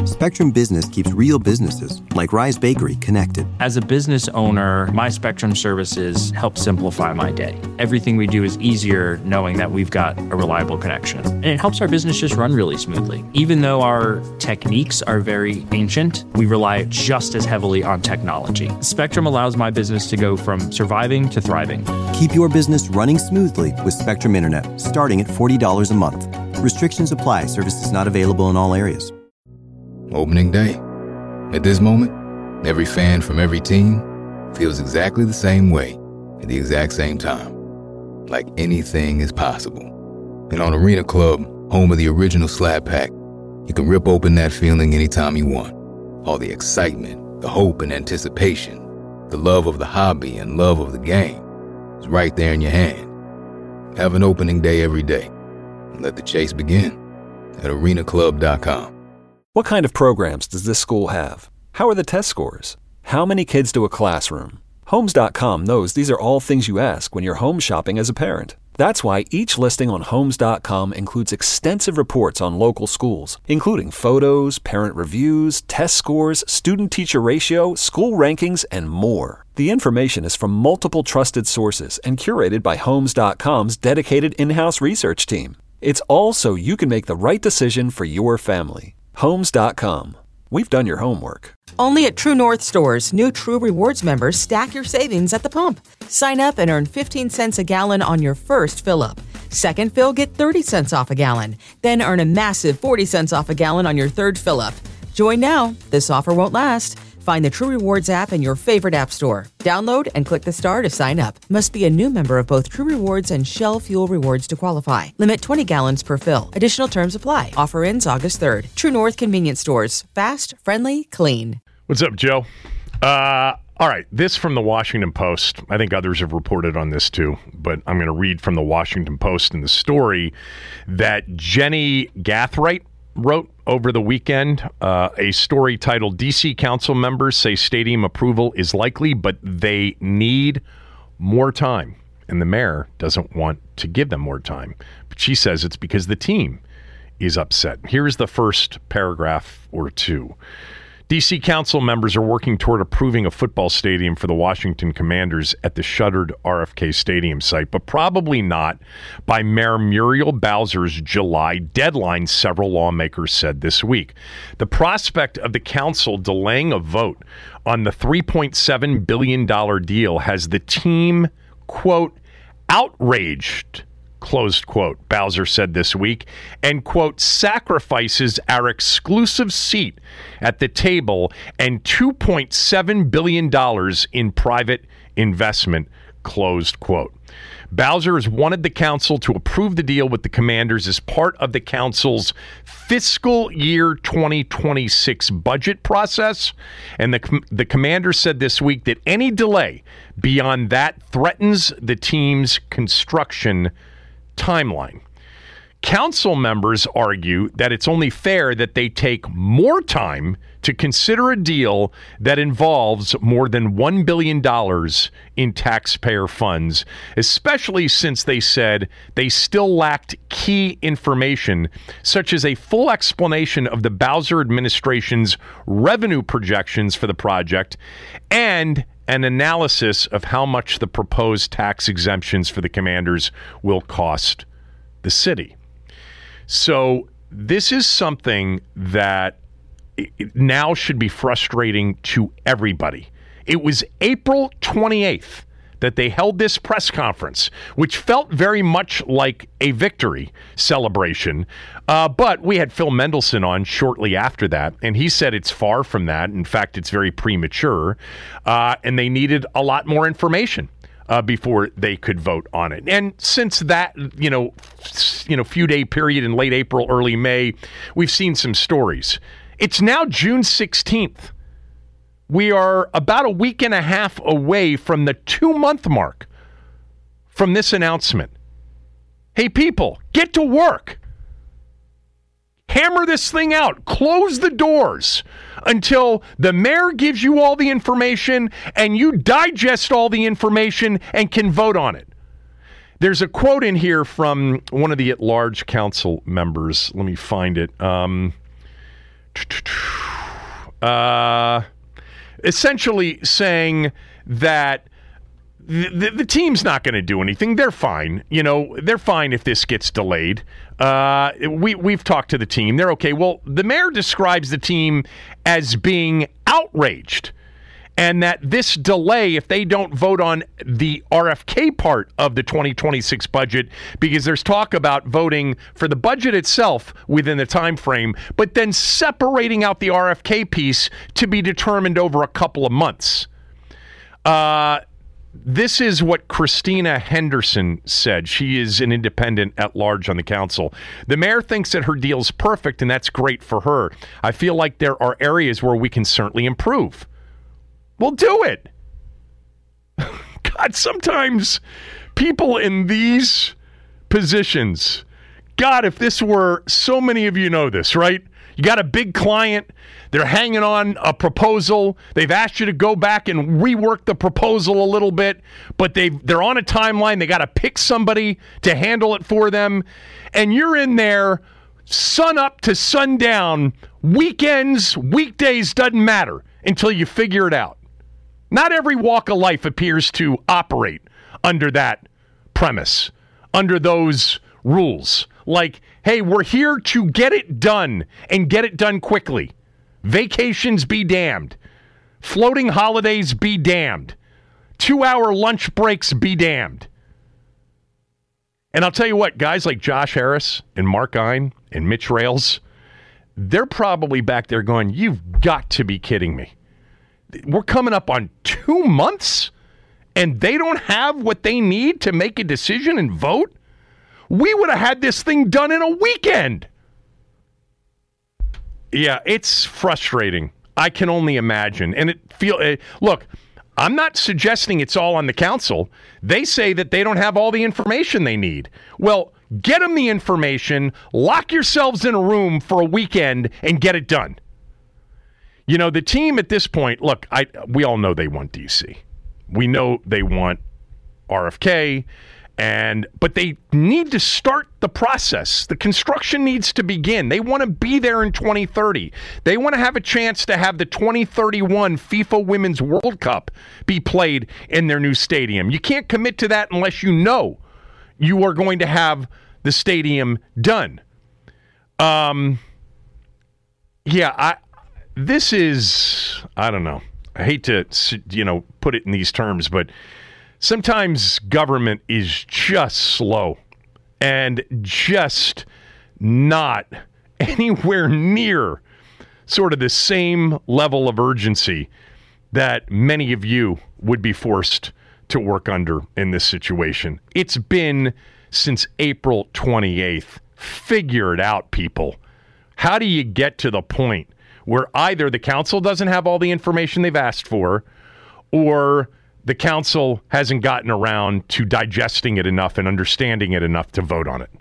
Spectrum Business keeps real businesses, like Rise Bakery, connected. As a business owner, my Spectrum services help simplify my day. Everything we do is easier knowing that we've got a reliable connection. And it helps our business just run really smoothly. Even though our techniques are very ancient, we rely just as heavily on technology. Spectrum allows my business to go from surviving to thriving. Keep your business running smoothly with Spectrum Internet, starting at $40 a month. Restrictions apply. Services not available in all areas. Opening day. At this moment, every fan from every team feels exactly the same way at the exact same time. Like anything is possible. And on Arena Club, home of the original Slab Pack, you can rip open that feeling anytime you want. All the excitement, the hope and anticipation, the love of the hobby and love of the game is right there in your hand. Have an opening day every day. And let the chase begin at arenaclub.com. What kind of programs does this school have? How are the test scores? How many kids do a classroom? Homes.com knows these are all things you ask when you're home shopping as a parent. That's why each listing on Homes.com includes extensive reports on local schools, including photos, parent reviews, test scores, student-teacher ratio, school rankings, and more. The information is from multiple trusted sources and curated by Homes.com's dedicated in-house research team. It's all so you can make the right decision for your family. Homes.com. We've done your homework. Only at True North stores, new True Rewards members stack your savings at the pump. Sign up and earn 15 cents a gallon on your first fill-up. Second fill, get 30 cents off a gallon. Then earn a massive 40 cents off a gallon on your third fill-up. Join now. This offer won't last. Find the True Rewards app in your favorite app store. Download and click the star to sign up. Must be a new member of both True Rewards and Shell Fuel Rewards to qualify. Limit 20 gallons per fill. Additional terms apply. Offer ends August 3rd. True North Convenience Stores. Fast, friendly, clean. What's up, Joe? All right, this from the Washington Post. I think others have reported on this too, but I'm going to read from the Washington Post in the story that Jenny Gathright wrote over the weekend, a story titled DC Council members say stadium approval is likely, but they need more time. And the mayor doesn't want to give them more time. But she says it's because the team is upset. Here's the first paragraph or two. DC Council members are working toward approving a football stadium for the Washington Commanders at the shuttered RFK Stadium site, but probably not by Mayor Muriel Bowser's July deadline, several lawmakers said this week. The prospect of the council delaying a vote on the $3.7 billion deal has the team, quote, outraged, closed quote, Bowser said this week, and, quote, sacrifices our exclusive seat at the table and $2.7 billion in private investment, closed quote. Bowser has wanted the council to approve the deal with the Commanders as part of the council's fiscal year 2026 budget process. And the Commander said this week that any delay beyond that threatens the team's construction timeline. Council members argue that it's only fair that they take more time to consider a deal that involves more than $1 billion in taxpayer funds, especially since they said they still lacked key information, such as a full explanation of the Bowser administration's revenue projections for the project and an analysis of how much the proposed tax exemptions for the Commanders will cost the city. So this is something that now should be frustrating to everybody. It was April 28th that they held this press conference, which felt very much like a victory celebration. But we had Phil Mendelson on shortly after that, and he said it's far from that. In fact, it's very premature, and they needed a lot more information before they could vote on it. And since that, few day period in late April, early May, we've seen some stories. It's now June 16th. We are about a week and a half away from the 2-month mark from this announcement. Hey, people, get to work. Hammer this thing out. Close the doors until the mayor gives you all the information and you digest all the information and can vote on it. There's a quote in here from one of the at-large council members. Let me find it. essentially saying that the team's not going to do anything. They're fine. They're fine if this gets delayed. We've talked to the team. They're okay. Well, the mayor describes the team as being outraged, and that this delay, if they don't vote on the RFK part of the 2026 budget, because there's talk about voting for the budget itself within the time frame, but then separating out the RFK piece to be determined over a couple of months. This is what Christina Henderson said. She is an independent at large on the council. The mayor thinks that her deal's perfect, and that's great for her. I feel like there are areas where we can certainly improve. Well, do it. God, sometimes people in these positions, God, if this were, so many of you know this, right? You got a big client. They're hanging on a proposal. They've asked you to go back and rework the proposal a little bit, but they're on a timeline. They got to pick somebody to handle it for them. And you're in there sun up to sundown, weekends, weekdays, doesn't matter until you figure it out. Not every walk of life appears to operate under that premise, under those rules. Like, hey, we're here to get it done and get it done quickly. Vacations be damned. Floating holidays be damned. 2-hour lunch breaks be damned. And I'll tell you what, guys like Josh Harris and Mark Ein and Mitch Rales, they're probably back there going, you've got to be kidding me. We're coming up on 2 months and they don't have what they need to make a decision and vote? We would have had this thing done in a weekend. Yeah, it's frustrating. I can only imagine. And look, I'm not suggesting it's all on the council. They say that they don't have all the information they need. Well, get them the information, lock yourselves in a room for a weekend, and get it done. The team at this point, look, we all know they want DC. We know they want RFK. But they need to start the process. The construction needs to begin. They want to be there in 2030. They want to have a chance to have the 2031 FIFA Women's World Cup be played in their new stadium. You can't commit to that unless you know you are going to have the stadium done. This is, I don't know. I hate to, put it in these terms, but sometimes government is just slow and just not anywhere near sort of the same level of urgency that many of you would be forced to work under in this situation. It's been since April 28th. Figure it out, people. How do you get to the point where either the council doesn't have all the information they've asked for, or the council hasn't gotten around to digesting it enough and understanding it enough to vote on it?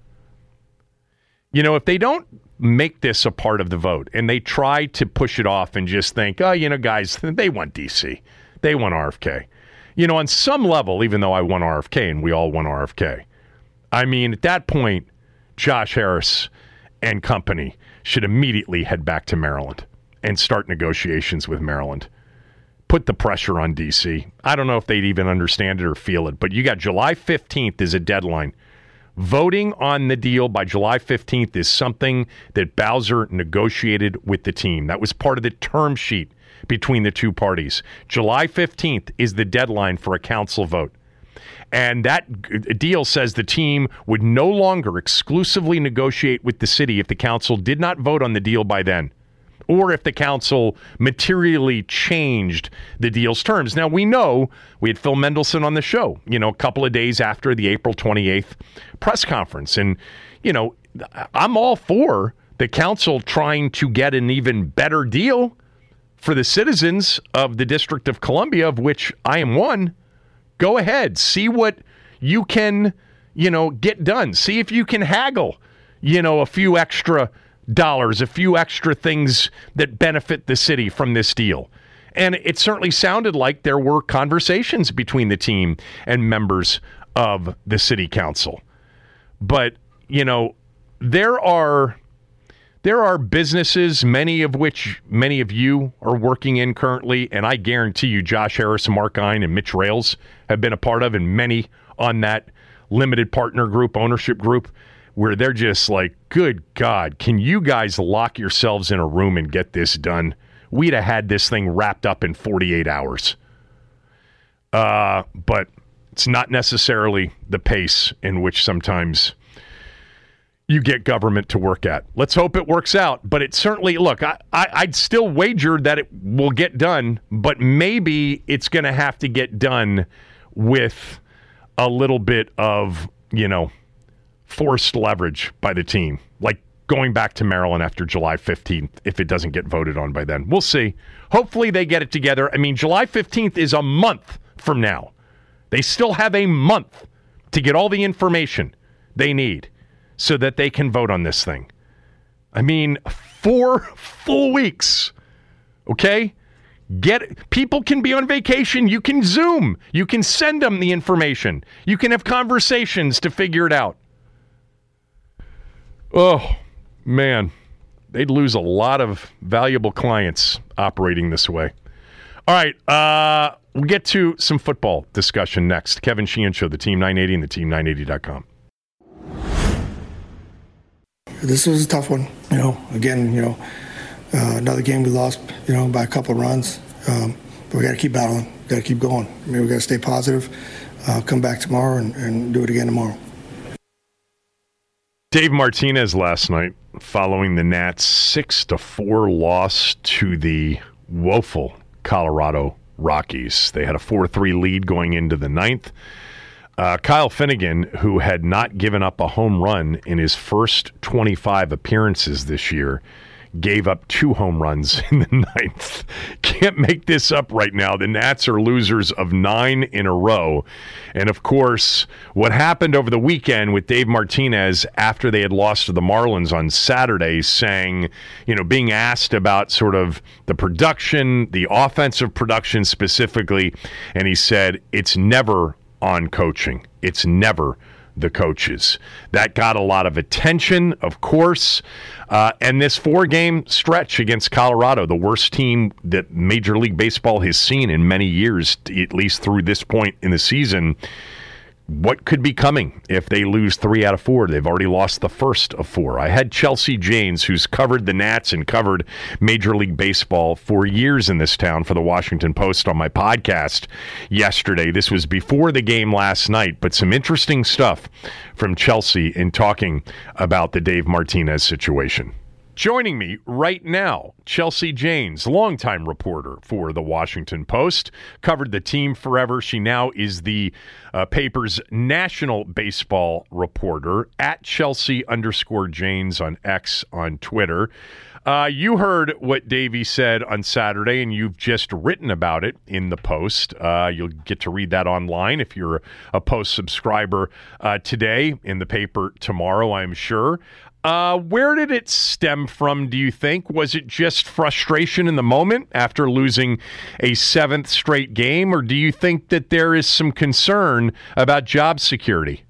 If they don't make this a part of the vote and they try to push it off and just think, guys, they want DC. They want RFK. On some level, even though I want RFK and we all want RFK, at that point, Josh Harris and company should immediately head back to Maryland and start negotiations with Maryland. Put the pressure on DC. I don't know if they'd even understand it or feel it, but you got July 15th is a deadline. Voting on the deal by July 15th is something that Bowser negotiated with the team. That was part of the term sheet between the two parties. July 15th is the deadline for a council vote. And that deal says the team would no longer exclusively negotiate with the city if the council did not vote on the deal by then, or if the council materially changed the deal's terms. Now, we know we had Phil Mendelson on the show, a couple of days after the April 28th press conference. And, I'm all for the council trying to get an even better deal for the citizens of the District of Columbia, of which I am one. Go ahead. See what you can, get done. See if you can haggle, a few extra dollars, a few extra things that benefit the city from this deal. And it certainly sounded like there were conversations between the team and members of the city council. But, there are There are businesses, many of which many of you are working in currently, and I guarantee you Josh Harris, Mark Ein, and Mitch Rails have been a part of, and many on that limited partner group, ownership group, where they're just like, good God, can you guys lock yourselves in a room and get this done? We'd have had this thing wrapped up in 48 hours. But it's not necessarily the pace in which sometimes you get government to work at. Let's hope it works out. But it certainly, look, I'd still wager that it will get done, but maybe it's going to have to get done with a little bit of, forced leverage by the team. Like going back to Maryland after July 15th, if it doesn't get voted on by then. We'll see. Hopefully they get it together. I mean, July 15th is a month from now. They still have a month to get all the information they need so that they can vote on this thing. I mean, 4 full weeks. Okay? People can be on vacation. You can Zoom. You can send them the information. You can have conversations to figure it out. Oh, man. They'd lose a lot of valuable clients operating this way. All right. We'll get to some football discussion next. Kevin Sheehan Show, the Team 980 and the Team980.com. This was a tough one. Again, another game we lost, by a couple of runs. But we got to keep battling. Got to keep going. I mean, we got to stay positive, come back tomorrow and do it again tomorrow. Dave Martinez last night following the Nats 6-4 loss to the woeful Colorado Rockies. They had a 4-3 lead going into the ninth. Kyle Finnegan, who had not given up a home run in his first 25 appearances this year, gave up 2 home runs in the ninth. Can't make this up right now. The Nats are losers of 9 in a row. And, of course, what happened over the weekend with Dave Martinez after they had lost to the Marlins on Saturday, saying, being asked about sort of the production, the offensive production specifically, and he said, it's never on coaching. It's never the coaches. That got a lot of attention, of course. And this 4-game stretch against Colorado, the worst team that Major League Baseball has seen in many years, at least through this point in the season. What could be coming if they lose 3 out of 4? They've already lost the first of 4. I had Chelsea Janes, who's covered the Nats and covered Major League Baseball for years in this town for the Washington Post, on my podcast yesterday. This was before the game last night, but some interesting stuff from Chelsea in talking about the Dave Martinez situation. Joining me right now, Chelsea Janes, longtime reporter for the Washington Post, covered the team forever. She now is the paper's national baseball reporter, at Chelsea_Janes on X on Twitter. You heard what Davey said on Saturday, and you've just written about it in the Post. You'll get to read that online if you're a Post subscriber today, in the paper tomorrow, I'm sure. Where did it stem from, do you think? Was it just frustration in the moment after losing a 7th straight game, or do you think that there is some concern about job security?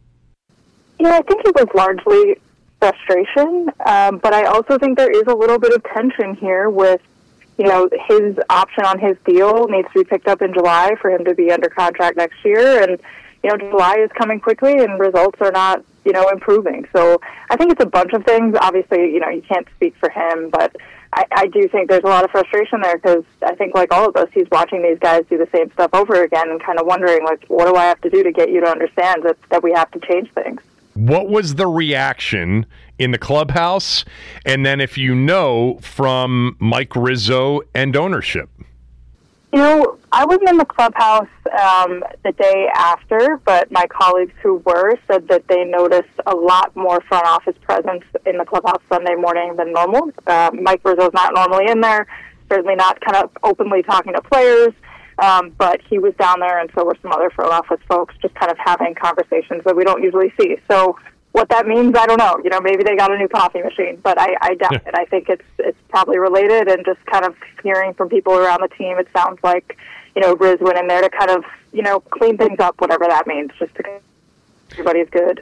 I think it was largely frustration, but I also think there is a little bit of tension here with, his option on his deal needs to be picked up in July for him to be under contract next year, and July is coming quickly and results are not, improving. So I think it's a bunch of things. Obviously, you can't speak for him, but I do think there's a lot of frustration there because I think, like all of us, he's watching these guys do the same stuff over again and kind of wondering, what do I have to do to get you to understand that we have to change things? What was the reaction in the clubhouse? And then if from Mike Rizzo and ownership? I wasn't in the clubhouse the day after, but my colleagues who were said that they noticed a lot more front office presence in the clubhouse Sunday morning than normal. Mike Rizzo's not normally in there, certainly not kind of openly talking to players, but he was down there, and so were some other front office folks, just kind of having conversations that we don't usually see. So what that means, I don't know. Maybe they got a new coffee machine, but I doubt it. I think it's probably related, and just kind of hearing from people around the team, it sounds like, Riz went in there to kind of, clean things up, whatever that means, just to everybody's good.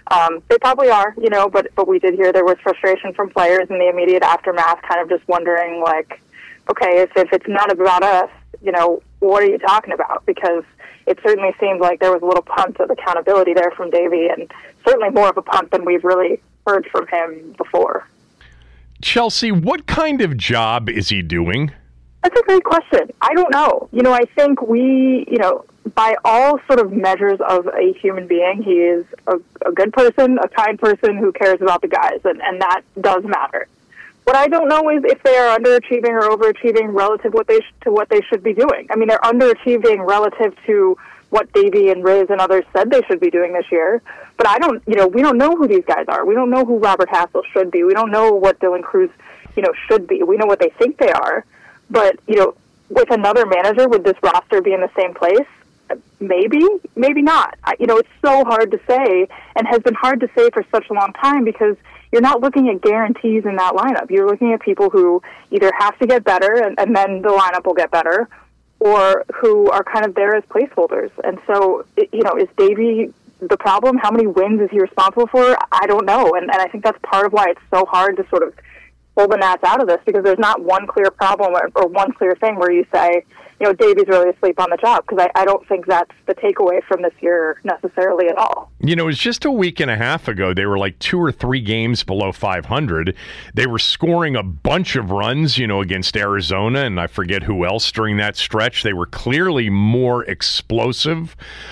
They probably are, but we did hear there was frustration from players in the immediate aftermath, kind of just wondering, like, okay, if it's not about us, what are you talking about? Because it certainly seemed like there was a little punt of accountability there from Davey, and certainly more of a punt than we've really heard from him before. Chelsea, what kind of job is he doing? That's a great question. I don't know. I think we, by all sort of measures of a human being, he is a good person, a kind person who cares about the guys, and that does matter. What I don't know is if they are underachieving or overachieving relative to what they should be doing. I mean, they're underachieving relative to what Davey and Riz and others said they should be doing this year. But we don't know who these guys are. We don't know who Robert Hassel should be. We don't know what Dylan Cruz, should be. We know what they think they are. But, with another manager, would this roster be in the same place? Maybe, maybe not. It's so hard to say, and has been hard to say for such a long time, because you're not looking at guarantees in that lineup. You're looking at people who either have to get better, and then the lineup will get better, or who are kind of there as placeholders. And so, is Davey the problem? How many wins is he responsible for? I don't know. And I think that's part of why it's so hard to sort of pull the gnats out of this, because there's not one clear problem or one clear thing where you say, Davey's really asleep on the job, because I don't think that's the takeaway from this year necessarily at all. It was just a week and a half ago. They were like 2 or 3 games below 500. They were scoring a bunch of runs, against Arizona, and I forget who else during that stretch. They were clearly more explosive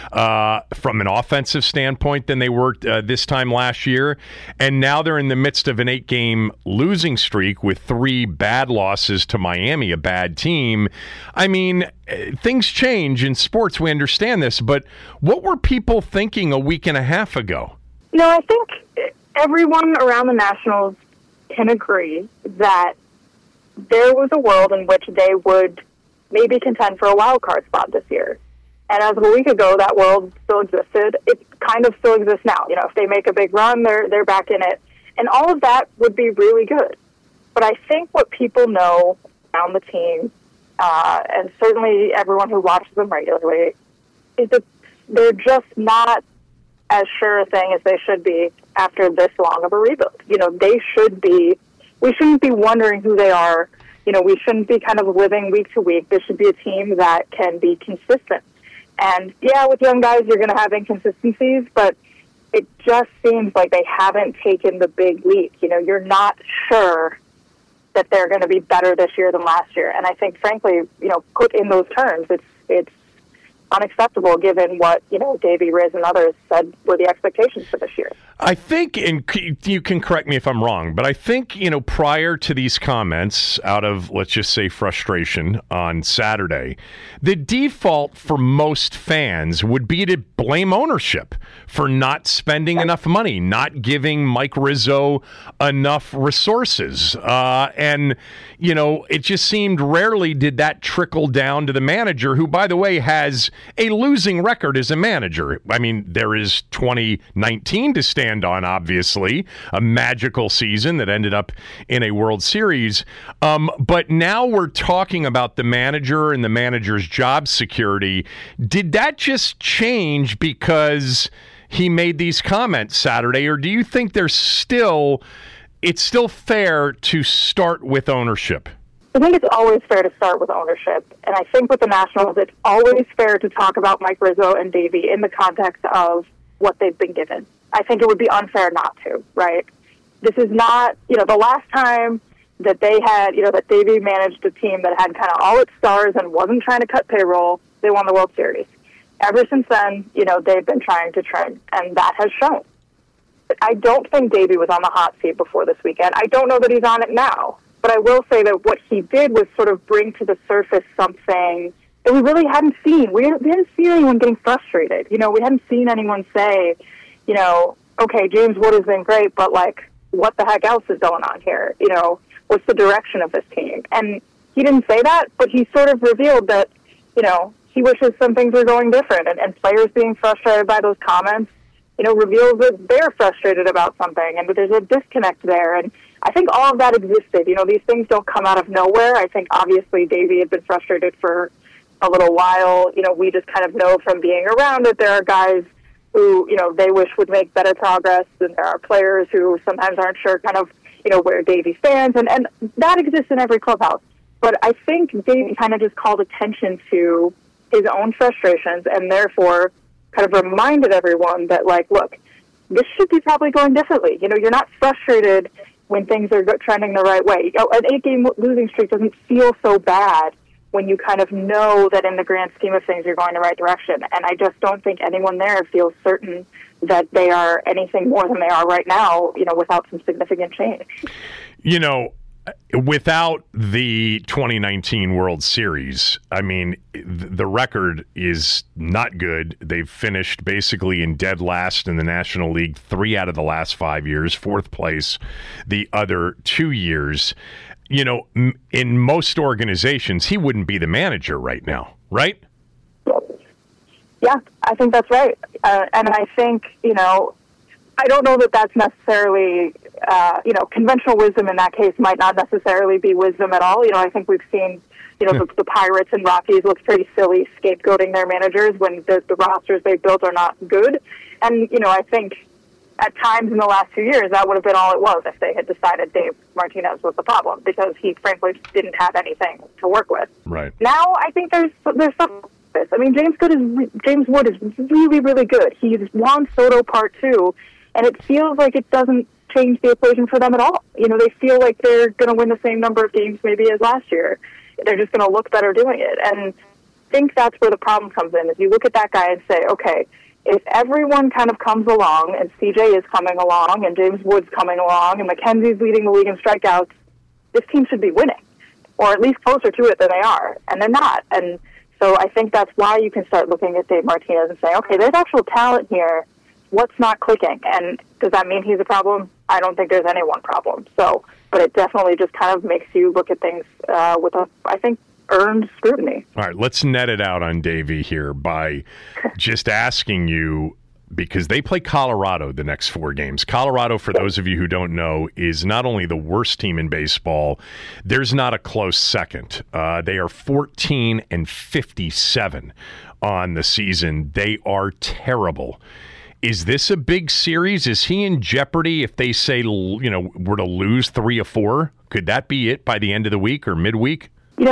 from an offensive standpoint than they were this time last year. And now they're in the midst of an 8-game losing streak with 3 bad losses to Miami, a bad team. I mean, things change in sports. We understand this, but what were people thinking a week and a half ago? I think everyone around the Nationals can agree that there was a world in which they would maybe contend for a wild card spot this year. And as of a week ago, that world still existed. It kind of still exists now. If they make a big run, they're back in it. And all of that would be really good. But I think what people know around the team, and certainly everyone who watches them regularly, is that they're just not as sure a thing as they should be after this long of a rebuild. We shouldn't be wondering who they are. We shouldn't be kind of living week to week. This should be a team that can be consistent. And yeah, with young guys, you're going to have inconsistencies, but it just seems like they haven't taken the big leap. You're not sure that they're going to be better this year than last year. And I think, frankly, put in those terms, it's unacceptable given what, Davey, Riz, and others said were the expectations for this year. I think, and you can correct me if I'm wrong, but I think, prior to these comments out of, let's just say, frustration on Saturday, the default for most fans would be to blame ownership for not spending enough money, not giving Mike Rizzo enough resources. And, it just seemed rarely did that trickle down to the manager, who, by the way, has a losing record as a manager. I mean, there is 2019 to stand on, obviously, a magical season that ended up in a World Series. But now we're talking about the manager and the manager's job security. Did that just change because he made these comments Saturday, or do you think it's still fair to start with ownership? I think it's always fair to start with ownership. And I think with the Nationals, it's always fair to talk about Mike Rizzo and Davey in the context of what they've been given. I think it would be unfair not to, right? This is not, the last time that they had, that Davey managed a team that had kind of all its stars and wasn't trying to cut payroll, they won the World Series. Ever since then, they've been trying to trend, and that has shown. But I don't think Davey was on the hot seat before this weekend. I don't know that he's on it now. But I will say that what he did was sort of bring to the surface something that we really hadn't seen. We hadn't seen anyone getting frustrated. We hadn't seen anyone say, okay, James Wood has been great, but, what the heck else is going on here? What's the direction of this team? And he didn't say that, but he sort of revealed that, he wishes some things were going different. And players being frustrated by those comments, reveals that they're frustrated about something and that there's a disconnect there. And I think all of that existed. These things don't come out of nowhere. I think, obviously, Davey had been frustrated for a little while. We just kind of know from being around that there are guys who, they wish would make better progress, and there are players who sometimes aren't sure kind of, where Davey stands, and that exists in every clubhouse. But I think Davey kind of just called attention to his own frustrations and therefore kind of reminded everyone that, like, look, this should be probably going differently. You're not frustrated when things are trending the right way. An 8-game losing streak doesn't feel so bad when you kind of know that in the grand scheme of things you're going the right direction. And I just don't think anyone there feels certain that they are anything more than they are right now, without some significant change. Without the 2019 World Series, I mean, the record is not good. They've finished basically in dead last in the National League 3 out of the last 5 years, fourth place the other 2 years. In most organizations, he wouldn't be the manager right now, right? Yeah, I think that's right. And I think, I don't know that that's necessarily, conventional wisdom in that case might not necessarily be wisdom at all. I think we've seen, the Pirates and Rockies look pretty silly scapegoating their managers when the rosters they built are not good. And, I think at times in the last 2 years, that would have been all it was if they had decided Dave Martinez was the problem, because he frankly didn't have anything to work with. Right. Now, I think there's some. I mean, James Wood is really, really good. He's Juan Soto Part 2, and it feels like it doesn't change the equation for them at all. They feel like they're going to win the same number of games maybe as last year. They're just going to look better doing it. And I think that's where the problem comes in, is you look at that guy and say, okay, if everyone kind of comes along, and CJ is coming along, and James Wood's coming along, and McKenzie's leading the league in strikeouts, this team should be winning, or at least closer to it than they are, and they're not. And so I think that's why you can start looking at Dave Martinez and say, okay, there's actual talent here. What's not clicking? And does that mean he's a problem? I don't think there's any one problem. So, but it definitely just kind of makes you look at things with I think, earned scrutiny. All right, let's net it out on Davey here by just asking you, because they play Colorado the next 4 games. Colorado, for those of you who don't know, is not only the worst team in baseball, there's not a close second. They are 14-57 on the season. They are terrible. Is this a big series? Is he in jeopardy if they say, were to lose 3 or 4? Could that be it by the end of the week or midweek?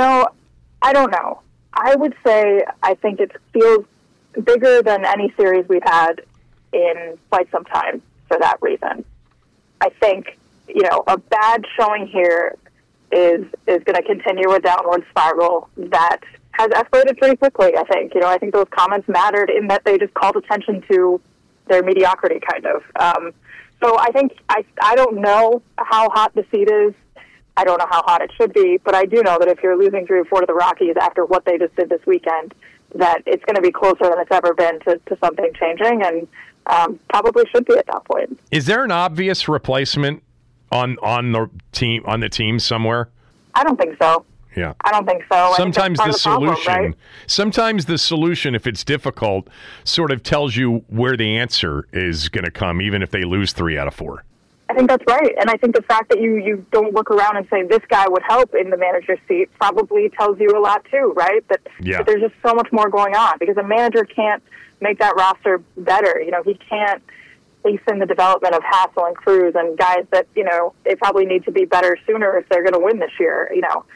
I don't know. I would say I think it feels bigger than any series we've had in quite some time for that reason. I think, a bad showing here is going to continue a downward spiral that has escalated pretty quickly, I think. I think those comments mattered in that they just called attention to their mediocrity, kind of. So I think I don't know how hot the seat is. I don't know how hot it should be, but I do know that if you're losing 3 or 4 to the Rockies after what they just did this weekend, that it's going to be closer than it's ever been to something changing, and probably should be at that point. Is there an obvious replacement on the team somewhere? I don't think so. Yeah, I don't think so. Sometimes the solution, problem, right? Sometimes the solution, if it's difficult, sort of tells you where the answer is going to come, even if they lose 3 out of 4. I think that's right. And I think the fact that you don't look around and say this guy would help in the manager's seat probably tells you a lot too, right? That there's just so much more going on, because a manager can't make that roster better. He can't hasten the development of Hassel and Cruz and guys that, they probably need to be better sooner if they're going to win this year.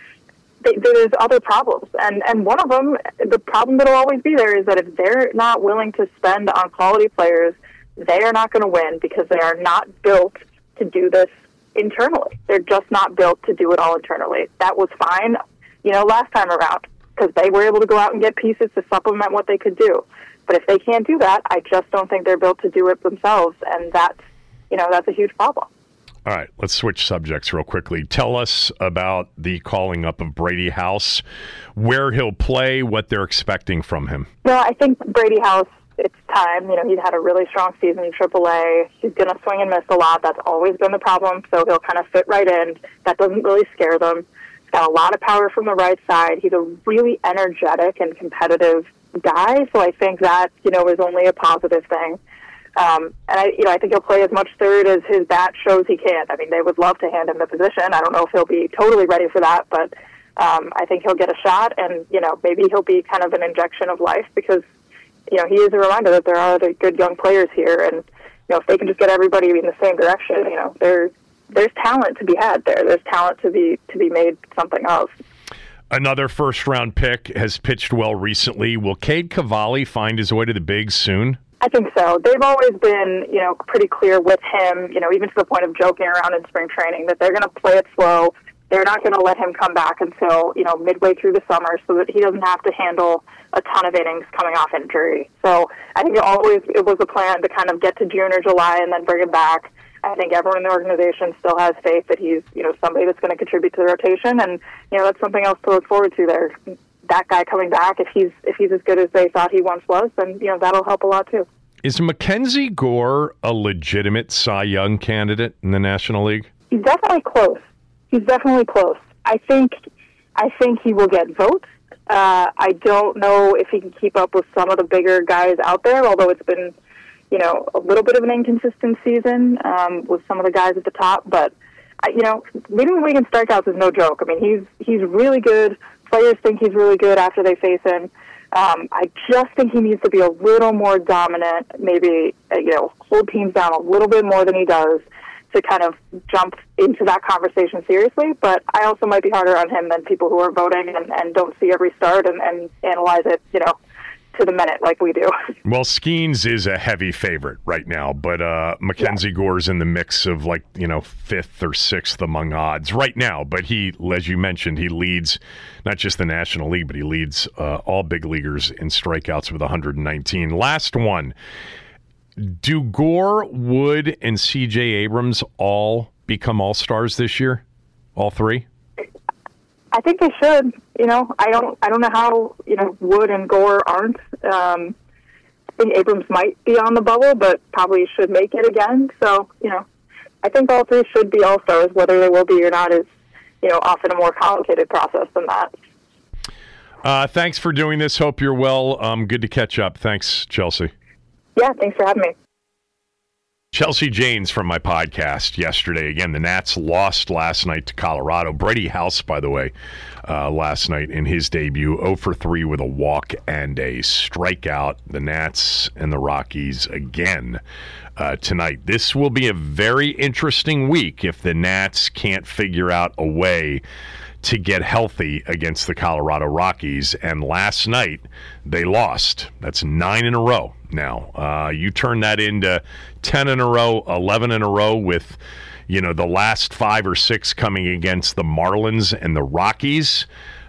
There's other problems. And one of them, the problem that will always be there, is that if they're not willing to spend on quality players, they are not going to win, because they are not built to do this internally. They're just not built to do it all internally. That was fine, last time around, because they were able to go out and get pieces to supplement what they could do. But if they can't do that, I just don't think they're built to do it themselves, and that's a huge problem. All right, let's switch subjects real quickly. Tell us about the calling up of Brady House, where he'll play, what they're expecting from him. I think Brady House, it's time. He's had a really strong season in AAA. He's going to swing and miss a lot. That's always been the problem, so he'll kind of fit right in. That doesn't really scare them. He's got a lot of power from the right side. He's a really energetic and competitive guy, so I think that, is only a positive thing. And I think he'll play as much third as his bat shows he can. I mean, they would love to hand him the position. I don't know if he'll be totally ready for that, but I think he'll get a shot, and, maybe he'll be kind of an injection of life, because he is a reminder that there are other good young players here, and if they can just get everybody in the same direction, there's talent to be had there. There's talent to be made something of. Another first-round pick has pitched well recently. Will Cade Cavalli find his way to the bigs soon? I think so. They've always been, pretty clear with him, even to the point of joking around in spring training, that they're going to play it slow. They're not going to let him come back until, midway through the summer so that he doesn't have to handle a ton of innings coming off injury. So I think it was a plan to kind of get to June or July and then bring him back. I think everyone in the organization still has faith that he's, somebody that's going to contribute to the rotation, and, that's something else to look forward to there. That guy coming back, if he's as good as they thought he once was, then, that'll help a lot too. Is Mackenzie Gore a legitimate Cy Young candidate in the National League? He's definitely close. I think he will get votes. I don't know if he can keep up with some of the bigger guys out there, although it's been, a little bit of an inconsistent season with some of the guys at the top. But, leading the league in strikeouts is no joke. I mean, he's really good. Players think he's really good after they face him. I just think he needs to be a little more dominant, maybe, hold teams down a little bit more than he does to kind of jump into that conversation seriously. But I also might be harder on him than people who are voting and don't see every start and analyze it, to the minute like we do. Well, Skeens is a heavy favorite right now, but Mackenzie Gore's in the mix of 5th or 6th among odds right now. But he, as you mentioned, he leads not just the National League, but he leads all big leaguers in strikeouts with 119. Last one. Do Gore, Wood, and C.J. Abrams all become all-stars this year? All three? I think they should. I don't know how, Wood and Gore aren't. I think Abrams might be on the bubble, but probably should make it again. So, I think all three should be all-stars. Whether they will be or not is, often a more complicated process than that. Thanks for doing this. Hope you're well. Good to catch up. Thanks, Chelsea. Yeah, thanks for having me. Chelsea Janes from my podcast yesterday. Again, the Nats lost last night to Colorado. Brady House, by the way, last night in his debut, 0 for 3 with a walk and a strikeout. The Nats and the Rockies again tonight. This will be a very interesting week if the Nats can't figure out a way to get healthy against the Colorado Rockies. And last night, they lost. That's 9 in a row now. You turn that into 10 in a row, 11 in a row with, the last 5 or 6 coming against the Marlins and the Rockies.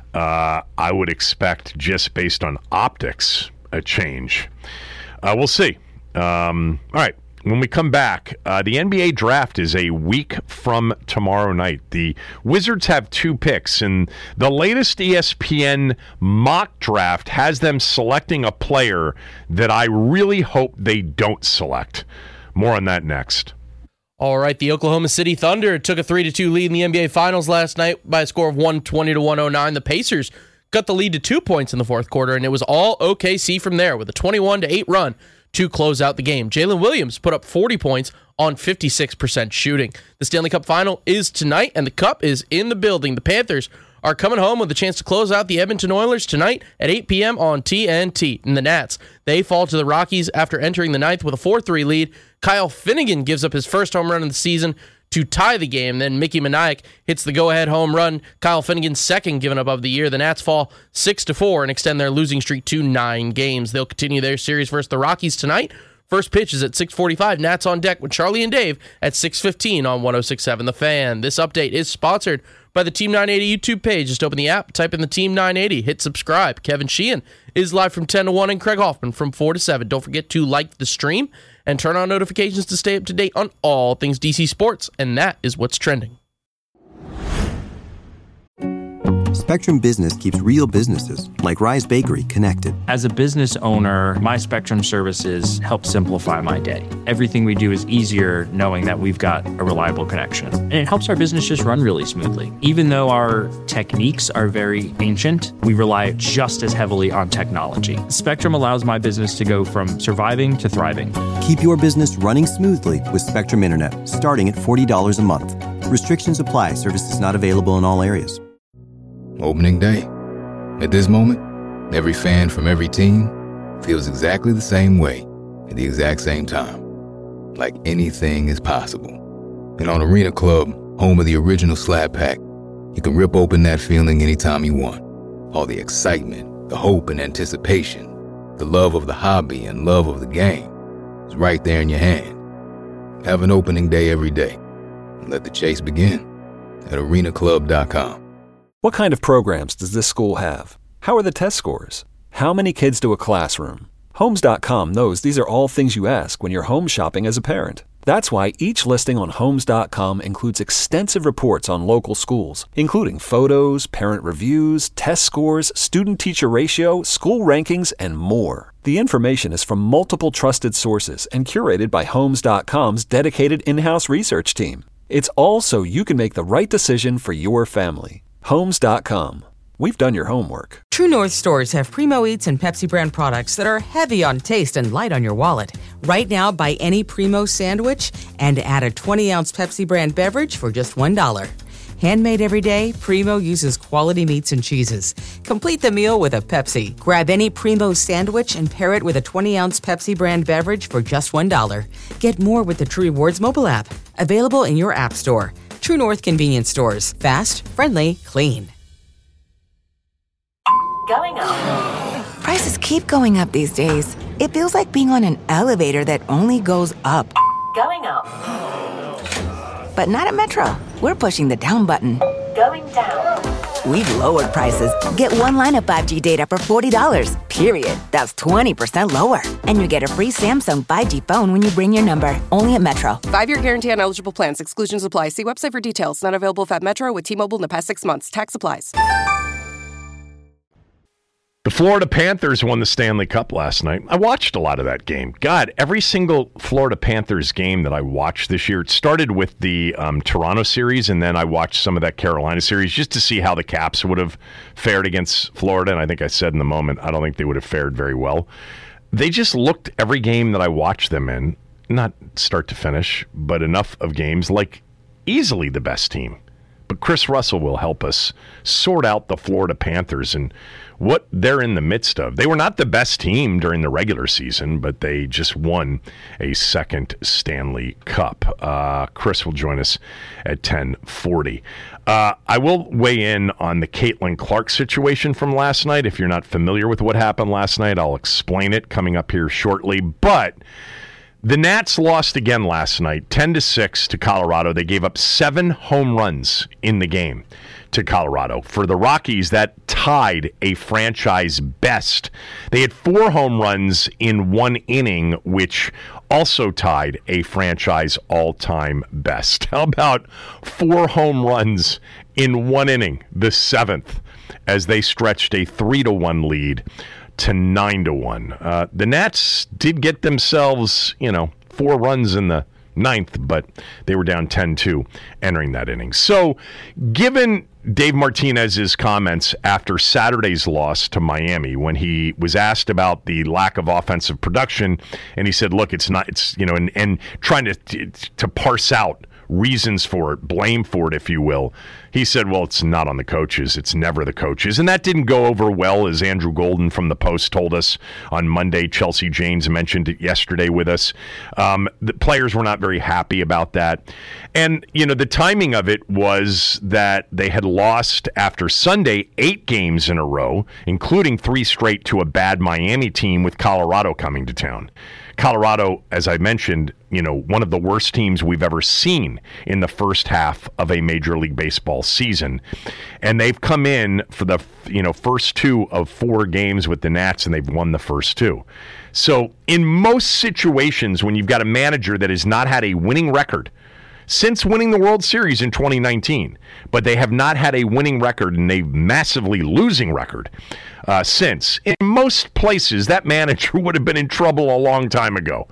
I would expect, just based on optics, a change. We'll see. All right. When we come back, the NBA draft is a week from tomorrow night. The Wizards have 2 picks, and the latest ESPN mock draft has them selecting a player that I really hope they don't select. More on that next. All right, the Oklahoma City Thunder took a 3-2 lead in the NBA Finals last night by a score of 120-109. The Pacers got the lead to 2 points in the fourth quarter, and it was all OKC from there with a 21-8 run to close out the game. Jalen Williams put up 40 points on 56% shooting. The Stanley Cup Final is tonight, and the Cup is in the building. The Panthers are coming home with a chance to close out the Edmonton Oilers tonight at 8 p.m. on TNT. And the Nats, they fall to the Rockies after entering the ninth with a 4-3 lead. Kyle Finnegan gives up his first home run of the season to tie the game. Then Mickey Maniac hits the go-ahead home run. Kyle Finnegan's second given up of the year. The Nats fall 6-4 and extend their losing streak to 9 games. They'll continue their series versus the Rockies tonight. First pitch is at 6:45. Nats on deck with Charlie and Dave at 6:15 on 106.7 The Fan. This update is sponsored by the Team 980 YouTube page. Just open the app, type in the Team 980, hit subscribe. Kevin Sheehan is live from 10 to 1 and Craig Hoffman from 4 to 7. Don't forget to like the stream and turn on notifications to stay up to date on all things DC sports. And that is what's trending. Spectrum Business keeps real businesses, like Rise Bakery, connected. As a business owner, my Spectrum services help simplify my day. Everything we do is easier knowing that we've got a reliable connection. And it helps our business just run really smoothly. Even though our techniques are very ancient, we rely just as heavily on technology. Spectrum allows my business to go from surviving to thriving. Keep your business running smoothly with Spectrum Internet, starting at $40 a month. Restrictions apply. Services not available in all areas. Opening day. At this moment, every fan from every team feels exactly the same way at the exact same time. Like anything is possible. And on Arena Club, home of the original Slap Pack, you can rip open that feeling anytime you want. All the excitement, the hope and anticipation, the love of the hobby and love of the game is right there in your hand. Have an opening day every day. And let the chase begin at arenaclub.com. What kind of programs does this school have? How are the test scores? How many kids do a classroom? Homes.com knows these are all things you ask when you're home shopping as a parent. That's why each listing on Homes.com includes extensive reports on local schools, including photos, parent reviews, test scores, student-teacher ratio, school rankings, and more. The information is from multiple trusted sources and curated by Homes.com's dedicated in-house research team. It's all so you can make the right decision for your family. Homes.com. We've done your homework. True North stores have Primo Eats and Pepsi brand products that are heavy on taste and light on your wallet. Right now, buy any Primo sandwich and add a 20-ounce Pepsi brand beverage for just $1. Handmade every day, Primo uses quality meats and cheeses. Complete the meal with a Pepsi. Grab any Primo sandwich and pair it with a 20-ounce Pepsi brand beverage for just $1. Get more with the True Rewards mobile app. Available in your app store. True North convenience stores. Fast, friendly, clean. Going up. Prices keep going up these days. It feels like being on an elevator that only goes up. Going up. But not at Metro. We're pushing the down button. Going down. We've lowered prices. Get one line of 5G data for $40, period. That's 20% lower. And you get a free Samsung 5G phone when you bring your number. Only at Metro. 5-year guarantee on eligible plans. Exclusions apply. See website for details. Not available at Metro with T-Mobile in the past 6 months. Tax applies. The Florida Panthers won the Stanley Cup last night. I watched a lot of that game. God, every single Florida Panthers game that I watched this year, it started with the Toronto series, and then I watched some of that Carolina series just to see how the Caps would have fared against Florida. And I think I said in the moment, I don't think they would have fared very well. They just looked every game that I watched them in, not start to finish, but enough of games, like easily the best team. But Chris Russell will help us sort out the Florida Panthers and what they're in the midst of. They were not the best team during the regular season, but they just won a second Stanley Cup. Chris will join us at 10:40. I will weigh in on the Caitlin Clark situation from last night. If you're not familiar with what happened last night, I'll explain it coming up here shortly. But the Nats lost again last night, 10-6 to Colorado. They gave up 7 home runs in the game to Colorado. For the Rockies, that tied a franchise best. They had 4 home runs in 1 inning, which also tied a franchise all-time best. How about 4 home runs in 1 inning, the 7th, as they stretched a 3-1 lead to 9-1. The Nats did get themselves, 4 runs in the 9th, but they were down 10-2 entering that inning. So, given Dave Martinez's comments after Saturday's loss to Miami, when he was asked about the lack of offensive production, and he said, "Look, and trying to parse out reasons for it, blame for it, if you will." He said, well, it's not on the coaches. It's never the coaches. And that didn't go over well, as Andrew Golden from the Post told us on Monday. Chelsea Janes mentioned it yesterday with us. The players were not very happy about that. And, the timing of it was that they had lost after Sunday 8 games in a row, including 3 straight to a bad Miami team with Colorado coming to town. Colorado, as I mentioned, one of the worst teams we've ever seen in the first half of a Major League Baseball season. And they've come in for the first 2 of 4 games with the Nats, and they've won the first 2. So in most situations, when you've got a manager that has not had a winning record since winning the World Series in 2019, but they have not had a winning record and a massively losing record since. In most places, that manager would have been in trouble a long time ago.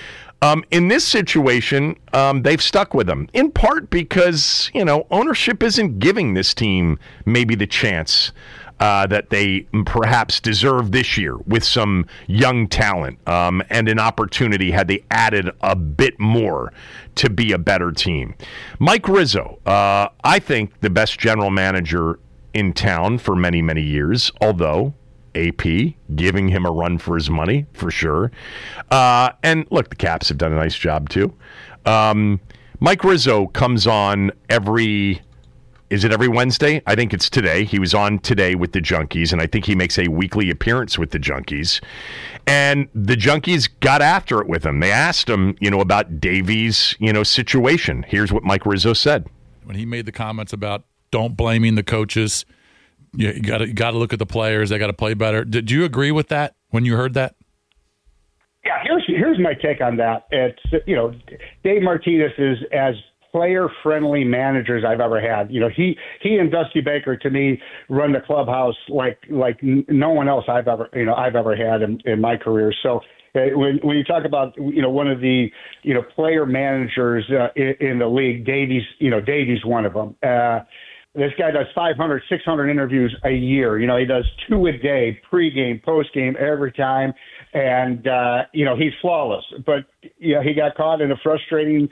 In this situation, they've stuck with them, in part because, ownership isn't giving this team maybe the chance that they perhaps deserve this year with some young talent and an opportunity had they added a bit more to be a better team. Mike Rizzo, I think the best general manager in town for many, many years, although AP, giving him a run for his money, for sure. And look, the Caps have done a nice job, too. Mike Rizzo comes on every Wednesday? I think it's today. He was on today with the Junkies, and I think he makes a weekly appearance with the Junkies. And the Junkies got after it with him. They asked him, about Davies, situation. Here's what Mike Rizzo said. When he made the comments about don't blaming the coaches, you got to look at the players. They got to play better. Did you agree with that when you heard that? Yeah, here's my take on that. It's Dave Martinez is as player-friendly managers I've ever had. He and Dusty Baker to me run the clubhouse like no one else I've ever had in my career. So when you talk about one of the player managers in the league, Davies one of them. This guy does 500, 600 interviews a year. He does 2 a day, pregame, postgame, every time. And, he's flawless. But, he got caught in a frustrating,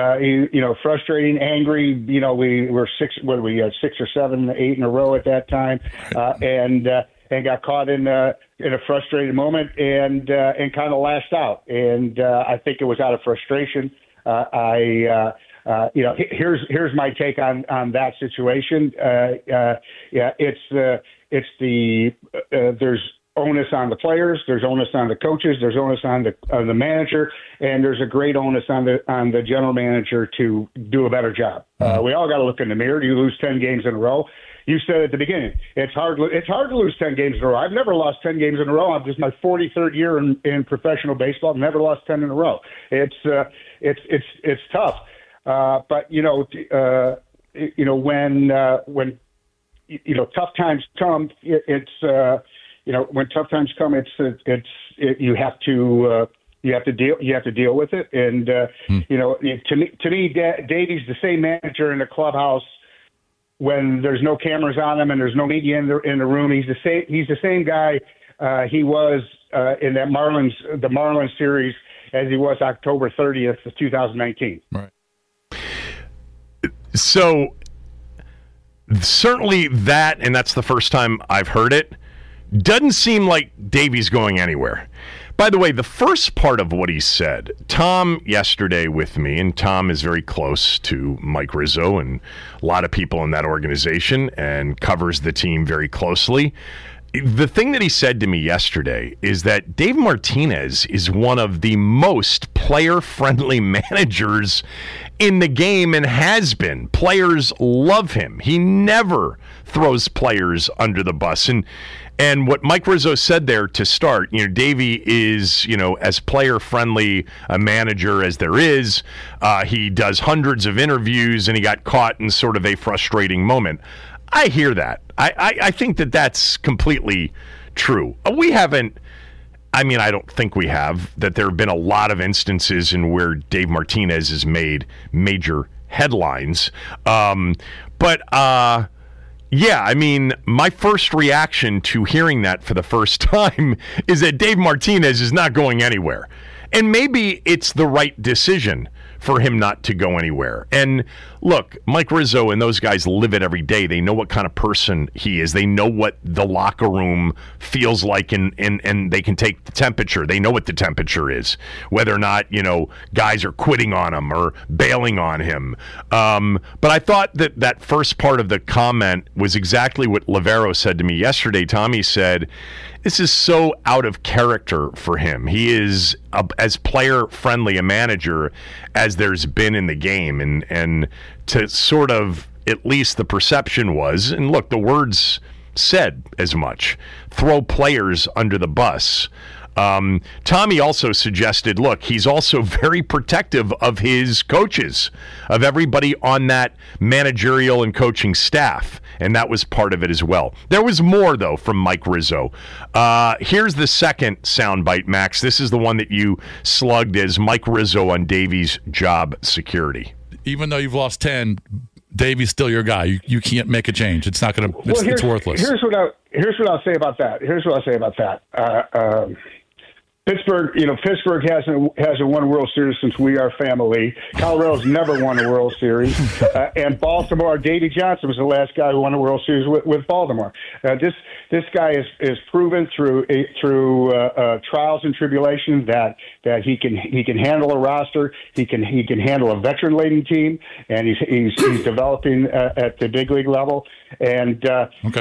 angry, we were 6 or 7, 8 in a row at that time. And got caught in a frustrated moment and kind of lashed out. And I think it was out of frustration. Here's my take on that situation. There's onus on the players, there's onus on the coaches, there's onus on the manager, and there's a great onus on the general manager to do a better job. We all got to look in the mirror. You lose 10 games in a row. You said at the beginning, it's hard to lose 10 games in a row. I've never lost 10 games in a row. This is my 43rd year in professional baseball. I've never lost 10 in a row. It's tough. But when tough times come, when tough times come, you have to deal with it. And to me, Davey's the same manager in the clubhouse when there's no cameras on him and there's no media in the room. He's the same guy he was in that the Marlins series as he was October 30th of 2019. Right. So certainly that, and that's the first time I've heard it, doesn't seem like Davey's going anywhere. By the way, the first part of what he said, Tom yesterday with me, and Tom is very close to Mike Rizzo and a lot of people in that organization and covers the team very closely. The thing that he said to me yesterday is that Dave Martinez is one of the most player-friendly managers in the game and has been. Players love him. He never throws players under the bus. And what Mike Rizzo said there to start, Davey is, as player-friendly a manager as there is. He does hundreds of interviews, and he got caught in sort of a frustrating moment. I hear that. I think that that's completely true. We haven't, I don't think we have, that there have been a lot of instances in where Dave Martinez has made major headlines. Yeah, my first reaction to hearing that for the first time is that Dave Martinez is not going anywhere. And maybe it's the right decision for him not to go anywhere. And look, Mike Rizzo and those guys live it every day. They know what kind of person he is. They know what the locker room feels like, and they can take the temperature. They know what the temperature is, whether or not, guys are quitting on him or bailing on him. But I thought that first part of the comment was exactly what Livero said to me yesterday. Tommy said, this is so out of character for him. He is as player-friendly a manager as there's been in the game. And to sort of, at least the perception was, and look, the words said as much, throw players under the bus. Tommy also suggested, look, he's also very protective of his coaches, of everybody on that managerial and coaching staff, and that was part of it as well. There was more, though, from Mike Rizzo. Here's the second soundbite, Max. This is the one that you slugged as Mike Rizzo on Davey's job security. Even though you've lost 10, Davey's still your guy. You can't make a change. It's not going to. It's worthless. Here's what I'll say about that. Pittsburgh hasn't won a World Series since we are family. Colorado's never won a World Series, and Baltimore. Davey Johnson was the last guy who won a World Series with Baltimore. This guy is proven through trials and tribulations that he can handle a roster. He can handle a veteran-laden team, and he's developing at the big league level. And okay,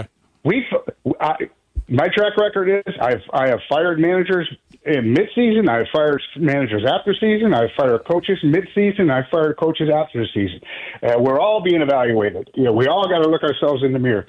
my track record is I have fired managers in mid-season. I've fired managers after season. I've fired coaches mid-season. I've fired coaches after the season. We're all being evaluated. We all got to look ourselves in the mirror.